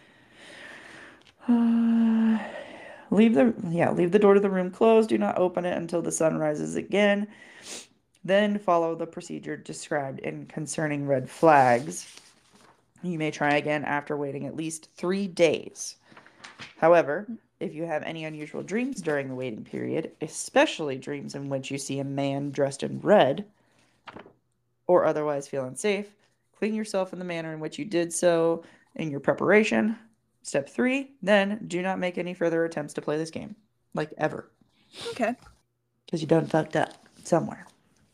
Uh, leave the, yeah, leave the door to the room closed. Do not open it until the sun rises again. Then follow the procedure described in concerning red flags. You may try again after waiting at least three days. However, if you have any unusual dreams during the waiting period, especially dreams in which you see a man dressed in red, or otherwise feel unsafe, clean yourself in the manner in which you did so in your preparation. Step three, then do not make any further attempts to play this game. Like, ever. Okay. Because you done fucked up somewhere.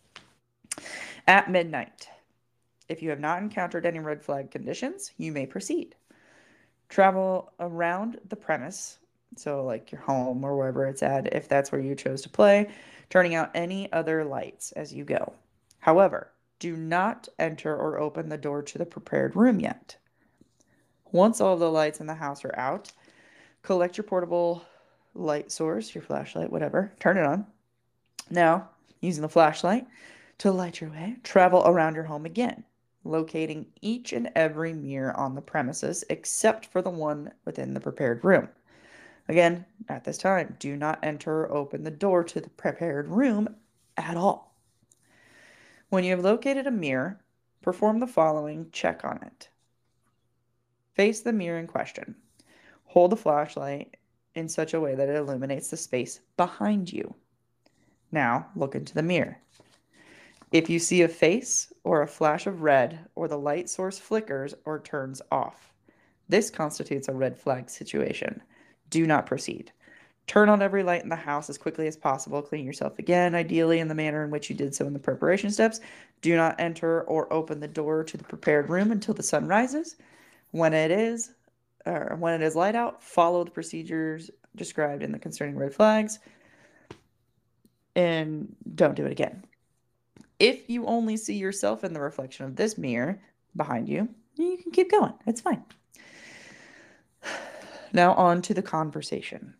At midnight, if you have not encountered any red flag conditions, you may proceed. Travel around the premise, so like your home or wherever it's at, if that's where you chose to play, turning out any other lights as you go. However, do not enter or open the door to the prepared room yet. Once all the lights in the house are out, collect your portable light source, your flashlight, whatever, turn it on. Now, using the flashlight to light your way, travel around your home again, locating each and every mirror on the premises except for the one within the prepared room. Again, at this time, do not enter or open the door to the prepared room at all. When you have located a mirror, perform the following check on it. Face the mirror in question. Hold the flashlight in such a way that it illuminates the space behind you. Now, look into the mirror. If you see a face or a flash of red, or the light source flickers or turns off, this constitutes a red flag situation. Do not proceed. Turn on every light in the house as quickly as possible. Clean yourself again, ideally in the manner in which you did so in the preparation steps. Do not enter or open the door to the prepared room until the sun rises. When it is, or when it is light out, follow the procedures described in the concerning red flags, and don't do it again. If you only see yourself in the reflection of this mirror behind you, you can keep going. It's fine. Now on to the conversation.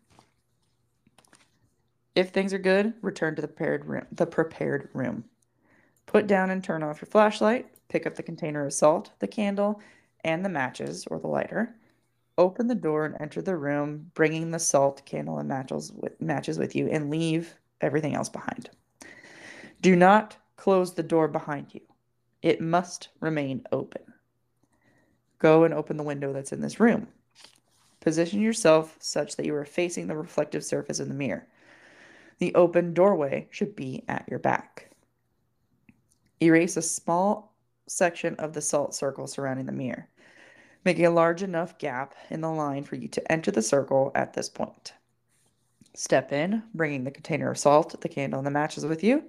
If things are good, return to the prepared room. The prepared room. Put down and turn off your flashlight. Pick up the container of salt, the candle, and the matches or the lighter. Open the door and enter the room, bringing the salt, candle, and matches with, matches with you, and leave everything else behind. Do not close the door behind you. It must remain open. Go and open the window that's in this room. Position yourself such that you are facing the reflective surface of the mirror. The open doorway should be at your back. Erase a small section of the salt circle surrounding the mirror, making a large enough gap in the line for you to enter the circle at this point. Step in, bringing the container of salt, the candle, and the matches with you.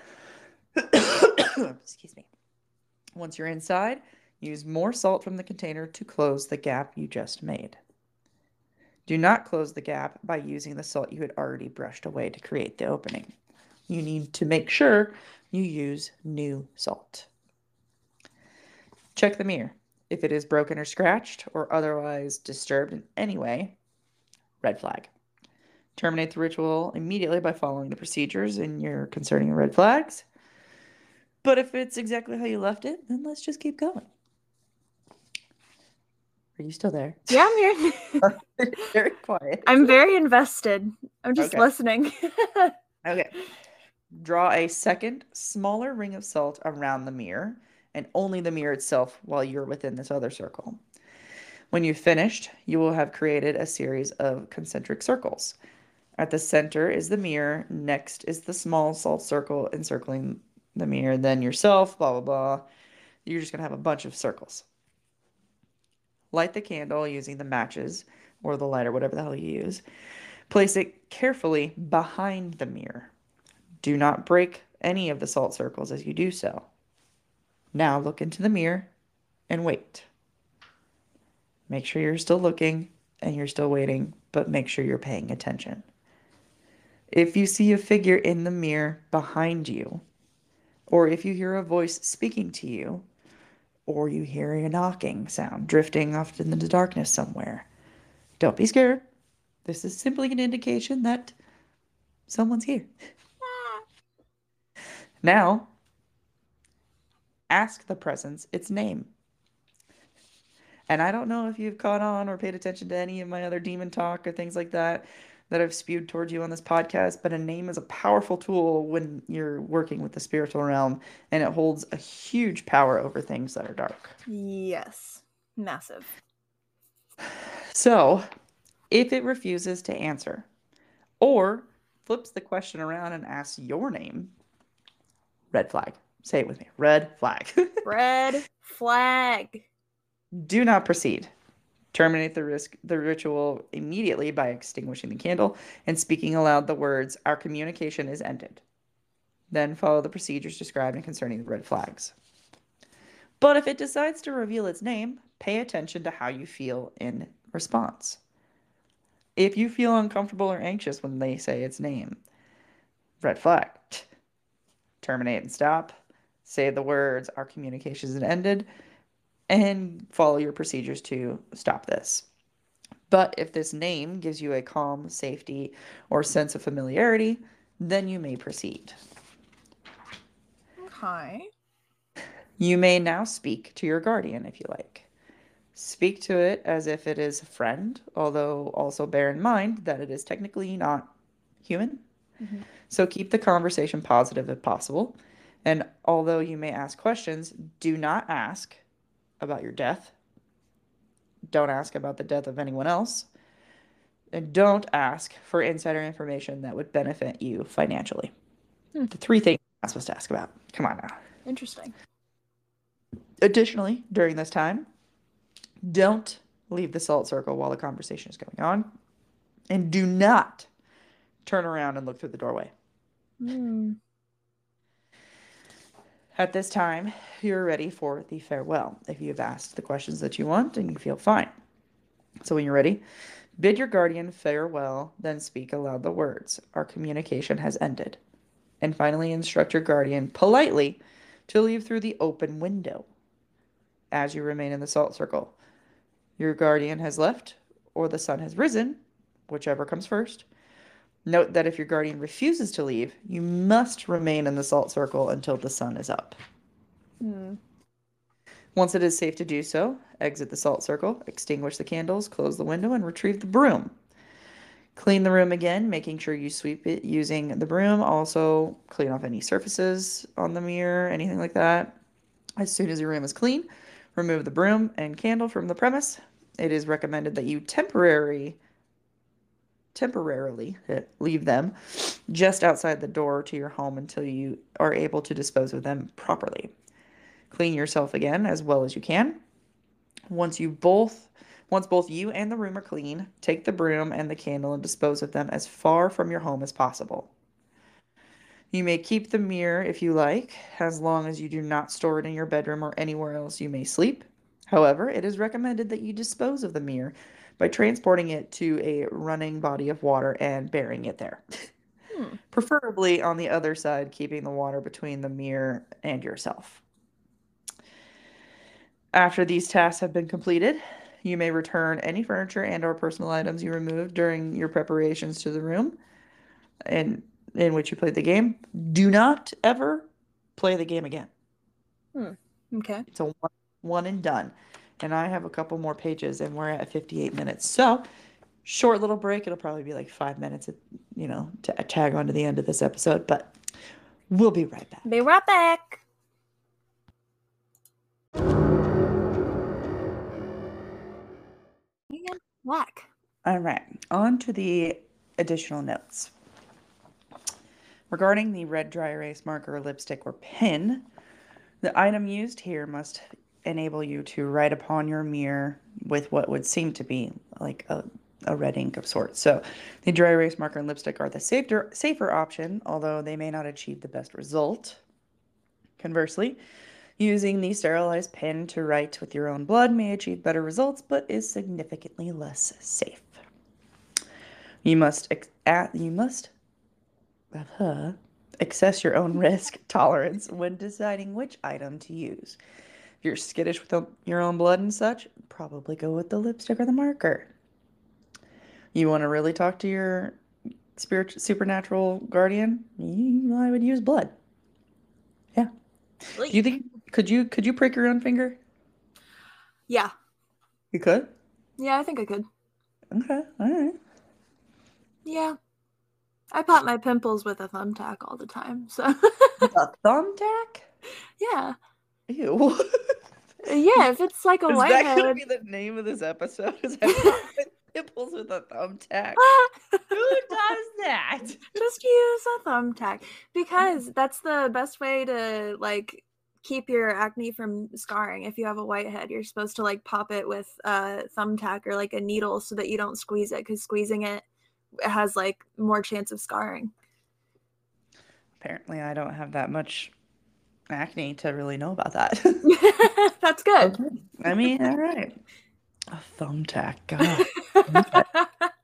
Excuse me. Once you're inside, use more salt from the container to close the gap you just made. Do not close the gap by using the salt you had already brushed away to create the opening. You need to make sure you use new salt. Check the mirror. If it is broken or scratched or otherwise disturbed in any way, red flag. Terminate the ritual immediately by following the procedures in your concerning red flags. But if it's exactly how you left it, then let's just keep going. Are you still there? Yeah, I'm here. Very quiet. I'm very invested. I'm just Okay. listening. Okay. Draw a second, smaller ring of salt around the mirror, and only the mirror itself while you're within this other circle. When you've finished, you will have created a series of concentric circles. At the center is the mirror. Next is the small salt circle encircling the mirror. Then yourself, blah, blah, blah. You're just going to have a bunch of circles. Light the candle using the matches or the lighter, whatever the hell you use. Place it carefully behind the mirror. Do not break any of the salt circles as you do so. Now look into the mirror and wait. Make sure you're still looking and you're still waiting, but make sure you're paying attention. If you see a figure in the mirror behind you, or if you hear a voice speaking to you, or you hear a knocking sound drifting off into the darkness somewhere, don't be scared. This is simply an indication that someone's here. Now, ask the presence its name. And I don't know if you've caught on or paid attention to any of my other demon talk or things like that that I've spewed towards you on this podcast, but a name is a powerful tool when you're working with the spiritual realm, and it holds a huge power over things that are dark. Yes. Massive. So, if it refuses to answer, or flips the question around and asks your name, red flag. Say it with me. Red flag. Red flag. Do not proceed. Terminate the risk, the ritual immediately by extinguishing the candle and speaking aloud the words, "Our communication is ended." Then follow the procedures described in concerning the red flags. But if it decides to reveal its name, pay attention to how you feel in response. If you feel uncomfortable or anxious when they say its name, red flag. Terminate and stop. Say the words, "Our communication is ended," and follow your procedures to stop this. But if this name gives you a calm, safety, or sense of familiarity, then you may proceed. Okay. You may now speak to your guardian if you like. Speak to it as if it is a friend, although also bear in mind that it is technically not human. Mm-hmm. So keep the conversation positive if possible. And although you may ask questions, do not ask about your death. Don't ask about the death of anyone else. And don't ask for insider information that would benefit you financially. Hmm. The three things you're not supposed to ask about. Come on now. Interesting. Additionally, during this time, don't leave the salt circle while the conversation is going on. And do not turn around and look through the doorway. Hmm. At this time, you're ready for the farewell. If you've asked the questions that you want and you feel fine. So when you're ready, bid your guardian farewell, then speak aloud the words, "Our communication has ended." And finally, instruct your guardian politely to leave through the open window. As you remain in the salt circle, your guardian has left or the sun has risen, whichever comes first. Note that if your guardian refuses to leave, you must remain in the salt circle until the sun is up. Hmm. Once it is safe to do so, exit the salt circle, extinguish the candles, close the window, and retrieve the broom. Clean the room again, making sure you sweep it using the broom. Also, clean off any surfaces on the mirror, anything like that. As soon as your room is clean, remove the broom and candle from the premise. It is recommended that you temporarily temporarily leave them just outside the door to your home until you are able to dispose of them properly. Clean yourself again as well as you can. Once you both once both you and the room are clean, take the broom and the candle and dispose of them as far from your home as possible. You may keep the mirror if you like, as long as you do not store it in your bedroom or anywhere else you may sleep. However, it is recommended that you dispose of the mirror by transporting it to a running body of water and burying it there. Hmm. Preferably on the other side, keeping the water between the mirror and yourself. After these tasks have been completed, you may return any furniture and or personal items you removed during your preparations to the room and in which you played the game. Do not ever play the game again. Hmm. Okay. It's a one, one and done. And I have a couple more pages and we're at fifty-eight minutes. So short little break. It'll probably be like five minutes, you know, to tag on to the end of this episode, but we'll be right back. Be right back. Black. All right. On to the additional notes. Regarding the red dry erase marker, lipstick, or pen, the item used here must enable you to write upon your mirror with what would seem to be like a, a red ink of sorts. So the dry erase marker and lipstick are the safer, safer option, although they may not achieve the best result. Conversely, using the sterilized pen to write with your own blood may achieve better results, but is significantly less safe. You must ex- at, you must uh, assess your own risk tolerance when deciding which item to use. If you're skittish with your own blood and such, probably go with the lipstick or the marker. You want to really talk to your spirit supernatural guardian? I would use blood. Yeah. Do you think could you could you prick your own finger? Yeah. You could? Yeah, I think I could. Okay. All right. Yeah. I pop my pimples with a thumbtack all the time. So a thumbtack? Yeah. Ew. Yeah, if it's like a Is whitehead. that gonna be the name of this episode? Is I pop my pimples with a thumbtack? Who does that? Just use a thumbtack because that's the best way to like keep your acne from scarring. If you have a whitehead, you're supposed to like pop it with a thumbtack or like a needle so that you don't squeeze it, because squeezing it has like more chance of scarring. Apparently I don't have that much acne to really know about that. That's good. Okay. I mean, all right. A thumbtack. God. Okay.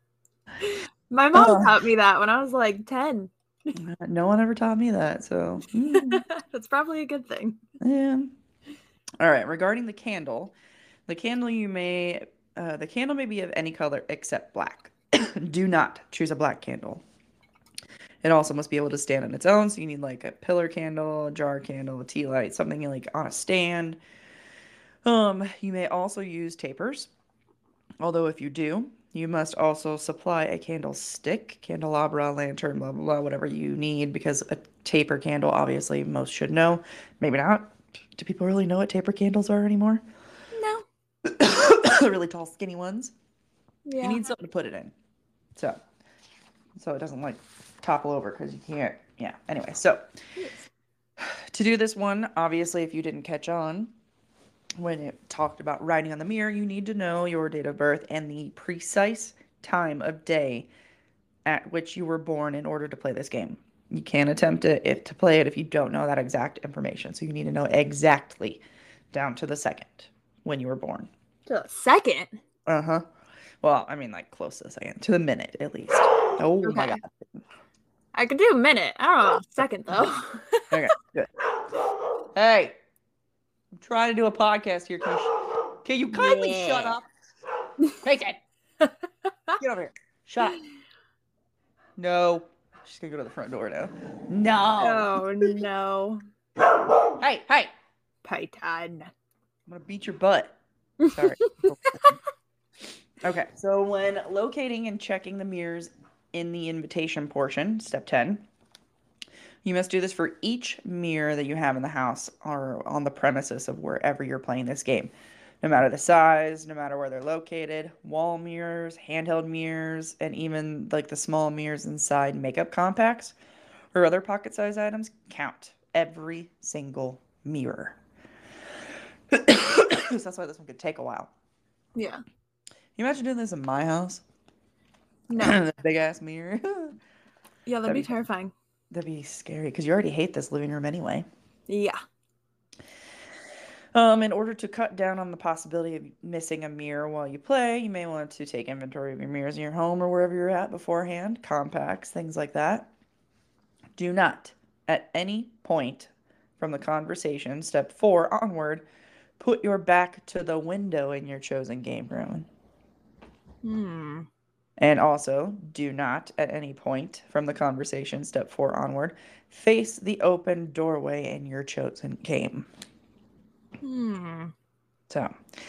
My mom uh, taught me that when I was like ten. No one ever taught me that, so mm. That's probably a good thing. Yeah. All right. Regarding the candle, the candle you may uh, the candle may be of any color except black. Do not choose a black candle. It also must be able to stand on its own, so you need like a pillar candle, a jar candle, a tea light, something like on a stand. Um, you may also use tapers. Although if you do, you must also supply a candlestick, candelabra, lantern, blah, blah, blah, whatever you need, because a taper candle, obviously, most should know. Maybe not. Do people really know what taper candles are anymore? No. The really tall, skinny ones. Yeah. You need something to put it in. So, so it doesn't, like, topple over, because you can't. Yeah, anyway, so. Yes. To do this one, obviously, if you didn't catch on, when it talked about writing on the mirror, you need to know your date of birth and the precise time of day at which you were born in order to play this game. You can't attempt it if to play it if you don't know that exact information. So you need to know exactly down to the second when you were born. To the second? Uh-huh. Well, I mean, like close to the second. To the minute, at least. Oh, okay. My God. I could do a minute. I don't know. Second, though. Okay, good. Hey. I'm trying to do a podcast here. Can you, sh- can you kindly yeah. shut up? Peyton! Get over here. Shut up. No. She's going to go to the front door now. No. Oh, no. Hey, hey. Peyton. I'm going to beat your butt. Sorry. Okay, so when locating and checking the mirrors in the invitation portion, step ten, you must do this for each mirror that you have in the house or on the premises of wherever you're playing this game. No matter the size, no matter where they're located, wall mirrors, handheld mirrors, and even like the small mirrors inside makeup compacts or other pocket-sized items count. Every single mirror. So that's why this one could take a while. Yeah. Can you imagine doing this in my house? No. The big-ass mirror. Yeah, that'd, that'd be, be terrifying. That'd be scary because you already hate this living room anyway. Yeah. Um, in order to cut down on the possibility of missing a mirror while you play, you may want to take inventory of your mirrors in your home or wherever you're at beforehand, compacts, things like that. Do not, at any point from the conversation, step four onward, put your back to the window in your chosen game room. Hmm. And also, do not, at any point from the conversation, step four onward, face the open doorway in your chosen game. Hmm. So,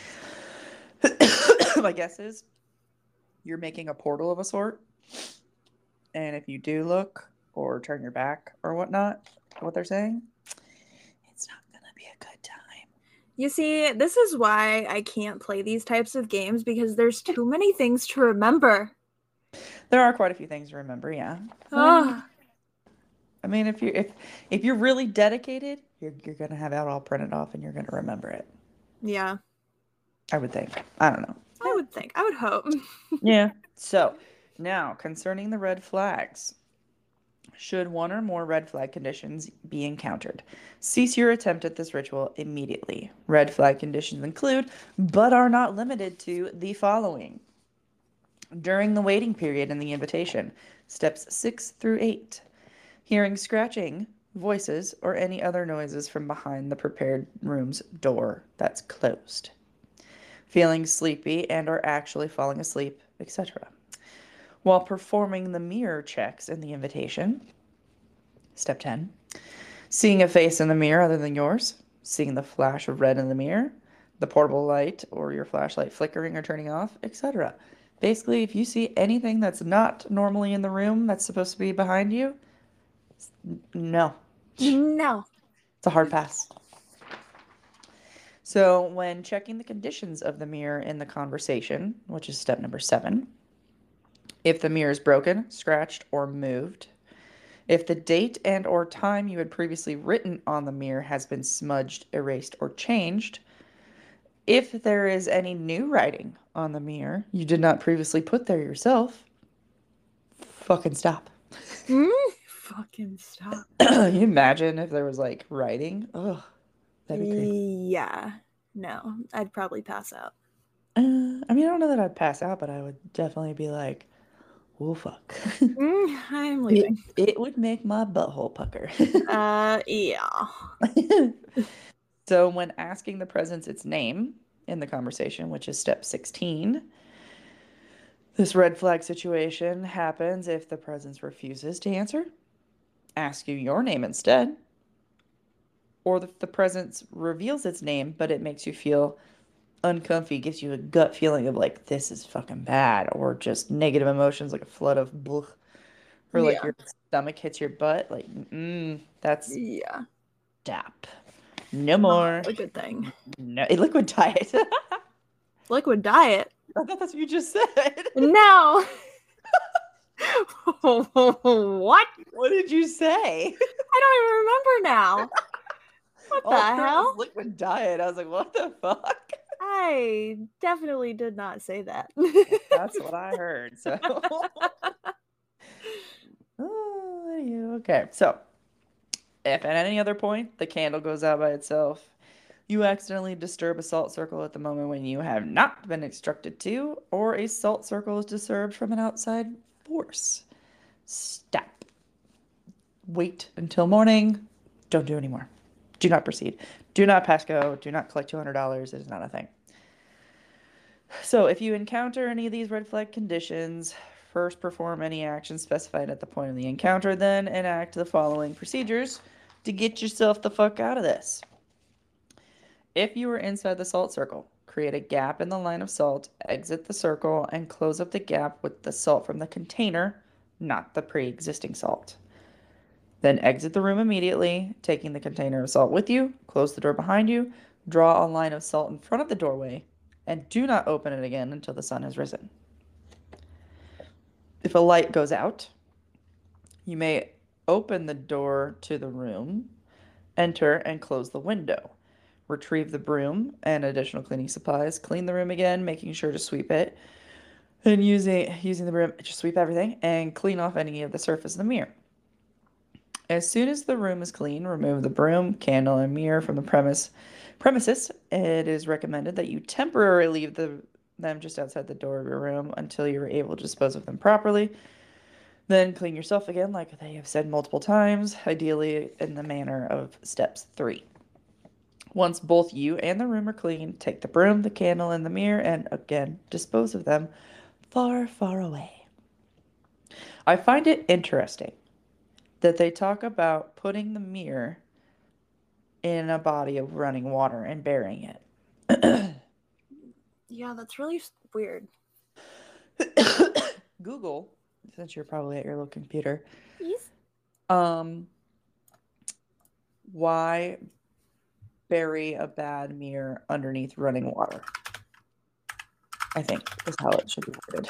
my guess is you're making a portal of a sort. And if you do look or turn your back or whatnot, what they're saying, it's not going to be a good time. You see, this is why I can't play these types of games, because there's too many things to remember. There are quite a few things to remember, yeah. Oh. I mean, if you if if you're really dedicated, you're you're gonna have it all printed off and you're gonna remember it. Yeah. I would think. I don't know. I would think. I would hope. Yeah. So, now concerning the red flags. Should one or more red flag conditions be encountered, cease your attempt at this ritual immediately. Red flag conditions include, but are not limited to, the following. During the waiting period in the invitation, steps six through eight, hearing scratching, voices, or any other noises from behind the prepared room's door that's closed. Feeling sleepy and or actually falling asleep, et cetera. While performing the mirror checks in the invitation, step ten, seeing a face in the mirror other than yours, seeing the flash of red in the mirror, the portable light or your flashlight flickering or turning off, et cetera. Basically, if you see anything that's not normally in the room that's supposed to be behind you, no. No. It's a hard pass. So, when checking the conditions of the mirror in the conversation, which is step number seven, if the mirror is broken, scratched, or moved, if the date and or time you had previously written on the mirror has been smudged, erased, or changed, if there is any new writing on the mirror you did not previously put there yourself, fucking stop. Mm, fucking stop. You imagine if there was like writing? Ugh, that'd be crazy. Yeah. No, I'd probably pass out. Uh, I mean, I don't know that I'd pass out, but I would definitely be like, oh, fuck. Mm, I'm leaving. It, it would make my butthole pucker. uh, yeah. So when asking the presence its name in the conversation, which is step sixteen, this red flag situation happens if the presence refuses to answer, ask you your name instead, or if the presence reveals its name, but it makes you feel uncomfy, gives you a gut feeling of like, this is fucking bad, or just negative emotions like a flood of blech, or like Yeah. your stomach hits your butt, like, mm, that's Yeah. stop. No more. Not a good thing. No, a liquid diet. Liquid diet? I thought that's what you just said. No. What? What did you say? I don't even remember now. What All the I heard hell? was liquid diet. I was like, what the fuck? I definitely did not say that. That's what I heard. So, oh, you okay? So, if at any other point the candle goes out by itself, you accidentally disturb a salt circle at the moment when you have not been instructed to, or a salt circle is disturbed from an outside force, stop. Wait until morning. Don't do anymore. Do not proceed. Do not pass go. Do not collect two hundred dollars. It is not a thing. So if you encounter any of these red flag conditions, first perform any action specified at the point of the encounter, then enact the following procedures to get yourself the fuck out of this. If you are inside the salt circle, create a gap in the line of salt, exit the circle, and close up the gap with the salt from the container, not the pre-existing salt. Then exit the room immediately, taking the container of salt with you, close the door behind you, draw a line of salt in front of the doorway, and do not open it again until the sun has risen. If a light goes out, you may open the door to the room, enter, and close the window. Retrieve the broom and additional cleaning supplies, clean the room again, making sure to sweep it, and using, using the broom to sweep everything, and clean off any of the surface of the mirror. As soon as the room is clean, remove the broom, candle, and mirror from the premise premises. It is recommended that you temporarily leave the, them just outside the door of your room until you are able to dispose of them properly. Then clean yourself again, like they have said multiple times, ideally in the manner of steps three. Once both you and the room are clean, take the broom, the candle, and the mirror, and again, dispose of them far, far away. I find it interesting that they talk about putting the mirror in a body of running water and burying it. Yeah, that's really weird. Google, since you're probably at your little computer, Yes. um, why bury a bad mirror underneath running water? I think is how it should be worded.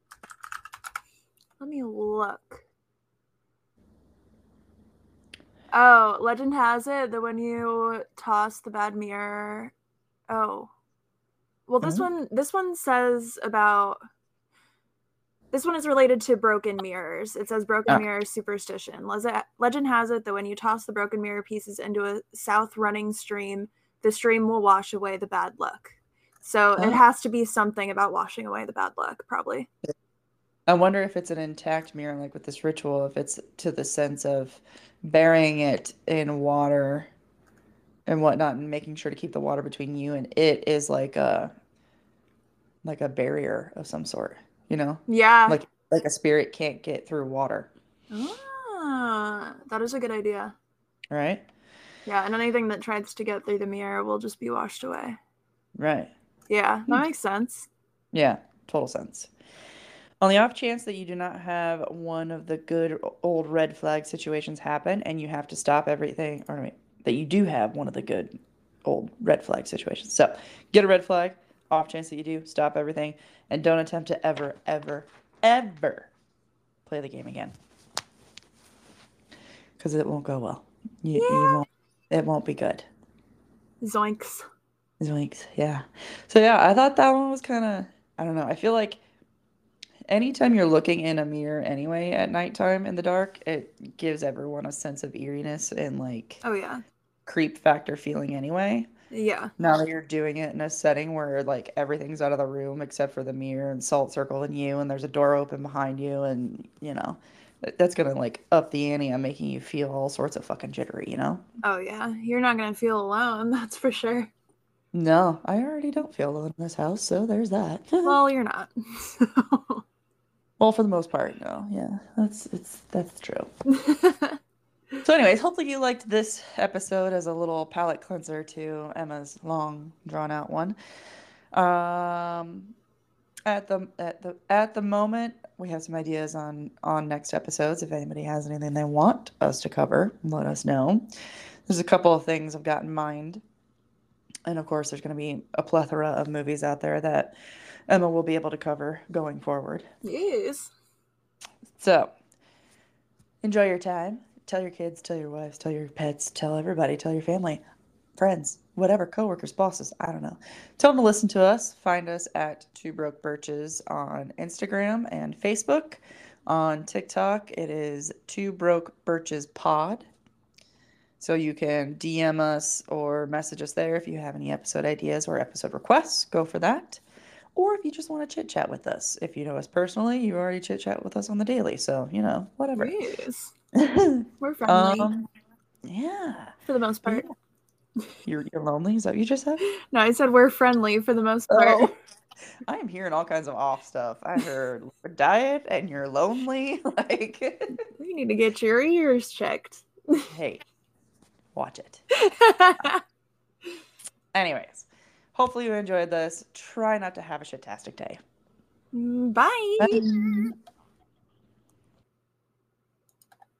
Let me look. Oh, legend has it that when you toss the bad mirror, oh, well, this Mm-hmm. one, this one says about. This one is related to broken mirrors. It says broken Oh. mirror superstition. Legend has it that when you toss the broken mirror pieces into a south running stream, the stream will wash away the bad luck. So Oh. it has to be something about washing away the bad luck, probably. I wonder if it's an intact mirror, like with this ritual, if it's to the sense of burying it in water and whatnot, and making sure to keep the water between you and it is like a like a barrier of some sort, you know? Yeah. Like like a spirit can't get through water. Ah, that is a good idea. Right? Yeah, and anything that tries to get through the mirror will just be washed away. Right. Yeah, that makes sense. Yeah, total sense. On the off chance that you do not have one of the good old red flag situations happen and you have to stop everything, or wait, that you do have one of the good old red flag situations. So get a red flag, off chance that you do, stop everything, and don't attempt to ever, ever, ever play the game again. Because it won't go well. You, yeah. you won't, it won't be good. Zoinks. Zoinks, yeah. So yeah, I thought that one was kind of, I don't know, I feel like anytime you're looking in a mirror anyway at nighttime in the dark, it gives everyone a sense of eeriness and like oh yeah creep factor feeling anyway. Yeah. Now that you're doing it in a setting where like everything's out of the room except for the mirror and salt circle and you, and there's a door open behind you, and you know, that's gonna like up the ante on making you feel all sorts of fucking jittery, you know? Oh yeah, you're not gonna feel alone, that's for sure. No, I already don't feel alone in this house, so there's that. Well, you're not. Well, for the most part, no. Yeah, that's it's that's true. So anyways, hopefully you liked this episode as a little palate cleanser to Emma's long drawn out one. Um at the at the at the moment, we have some ideas on on next episodes. If anybody has anything they want us to cover, let us know. There's a couple of things I've got in mind. And of course, there's going to be a plethora of movies out there that Emma will be able to cover going forward. Yes. So, enjoy your time. Tell your kids, tell your wives, tell your pets, tell everybody, tell your family, friends, whatever, coworkers, bosses, I don't know. Tell them to listen to us. Find us at Two Broke Birches on Instagram and Facebook. On TikTok, it is Two Broke Birches Pod. So you can D M us or message us there if you have any episode ideas or episode requests. Go for that. Or if you just want to chit chat with us. If you know us personally, you already chit chat with us on the daily. So, you know, whatever. Yes. We're friendly. Um, yeah. For the most part. Yeah. You're, you're lonely? Is that what you just said? No, I said we're friendly for the most part. Oh. I am hearing all kinds of off stuff. I heard diet and you're lonely. Like, you need to get your ears checked. Hey. Watch it. Anyways, hopefully you enjoyed this. Try not to have a shitastic day. Bye. Bye.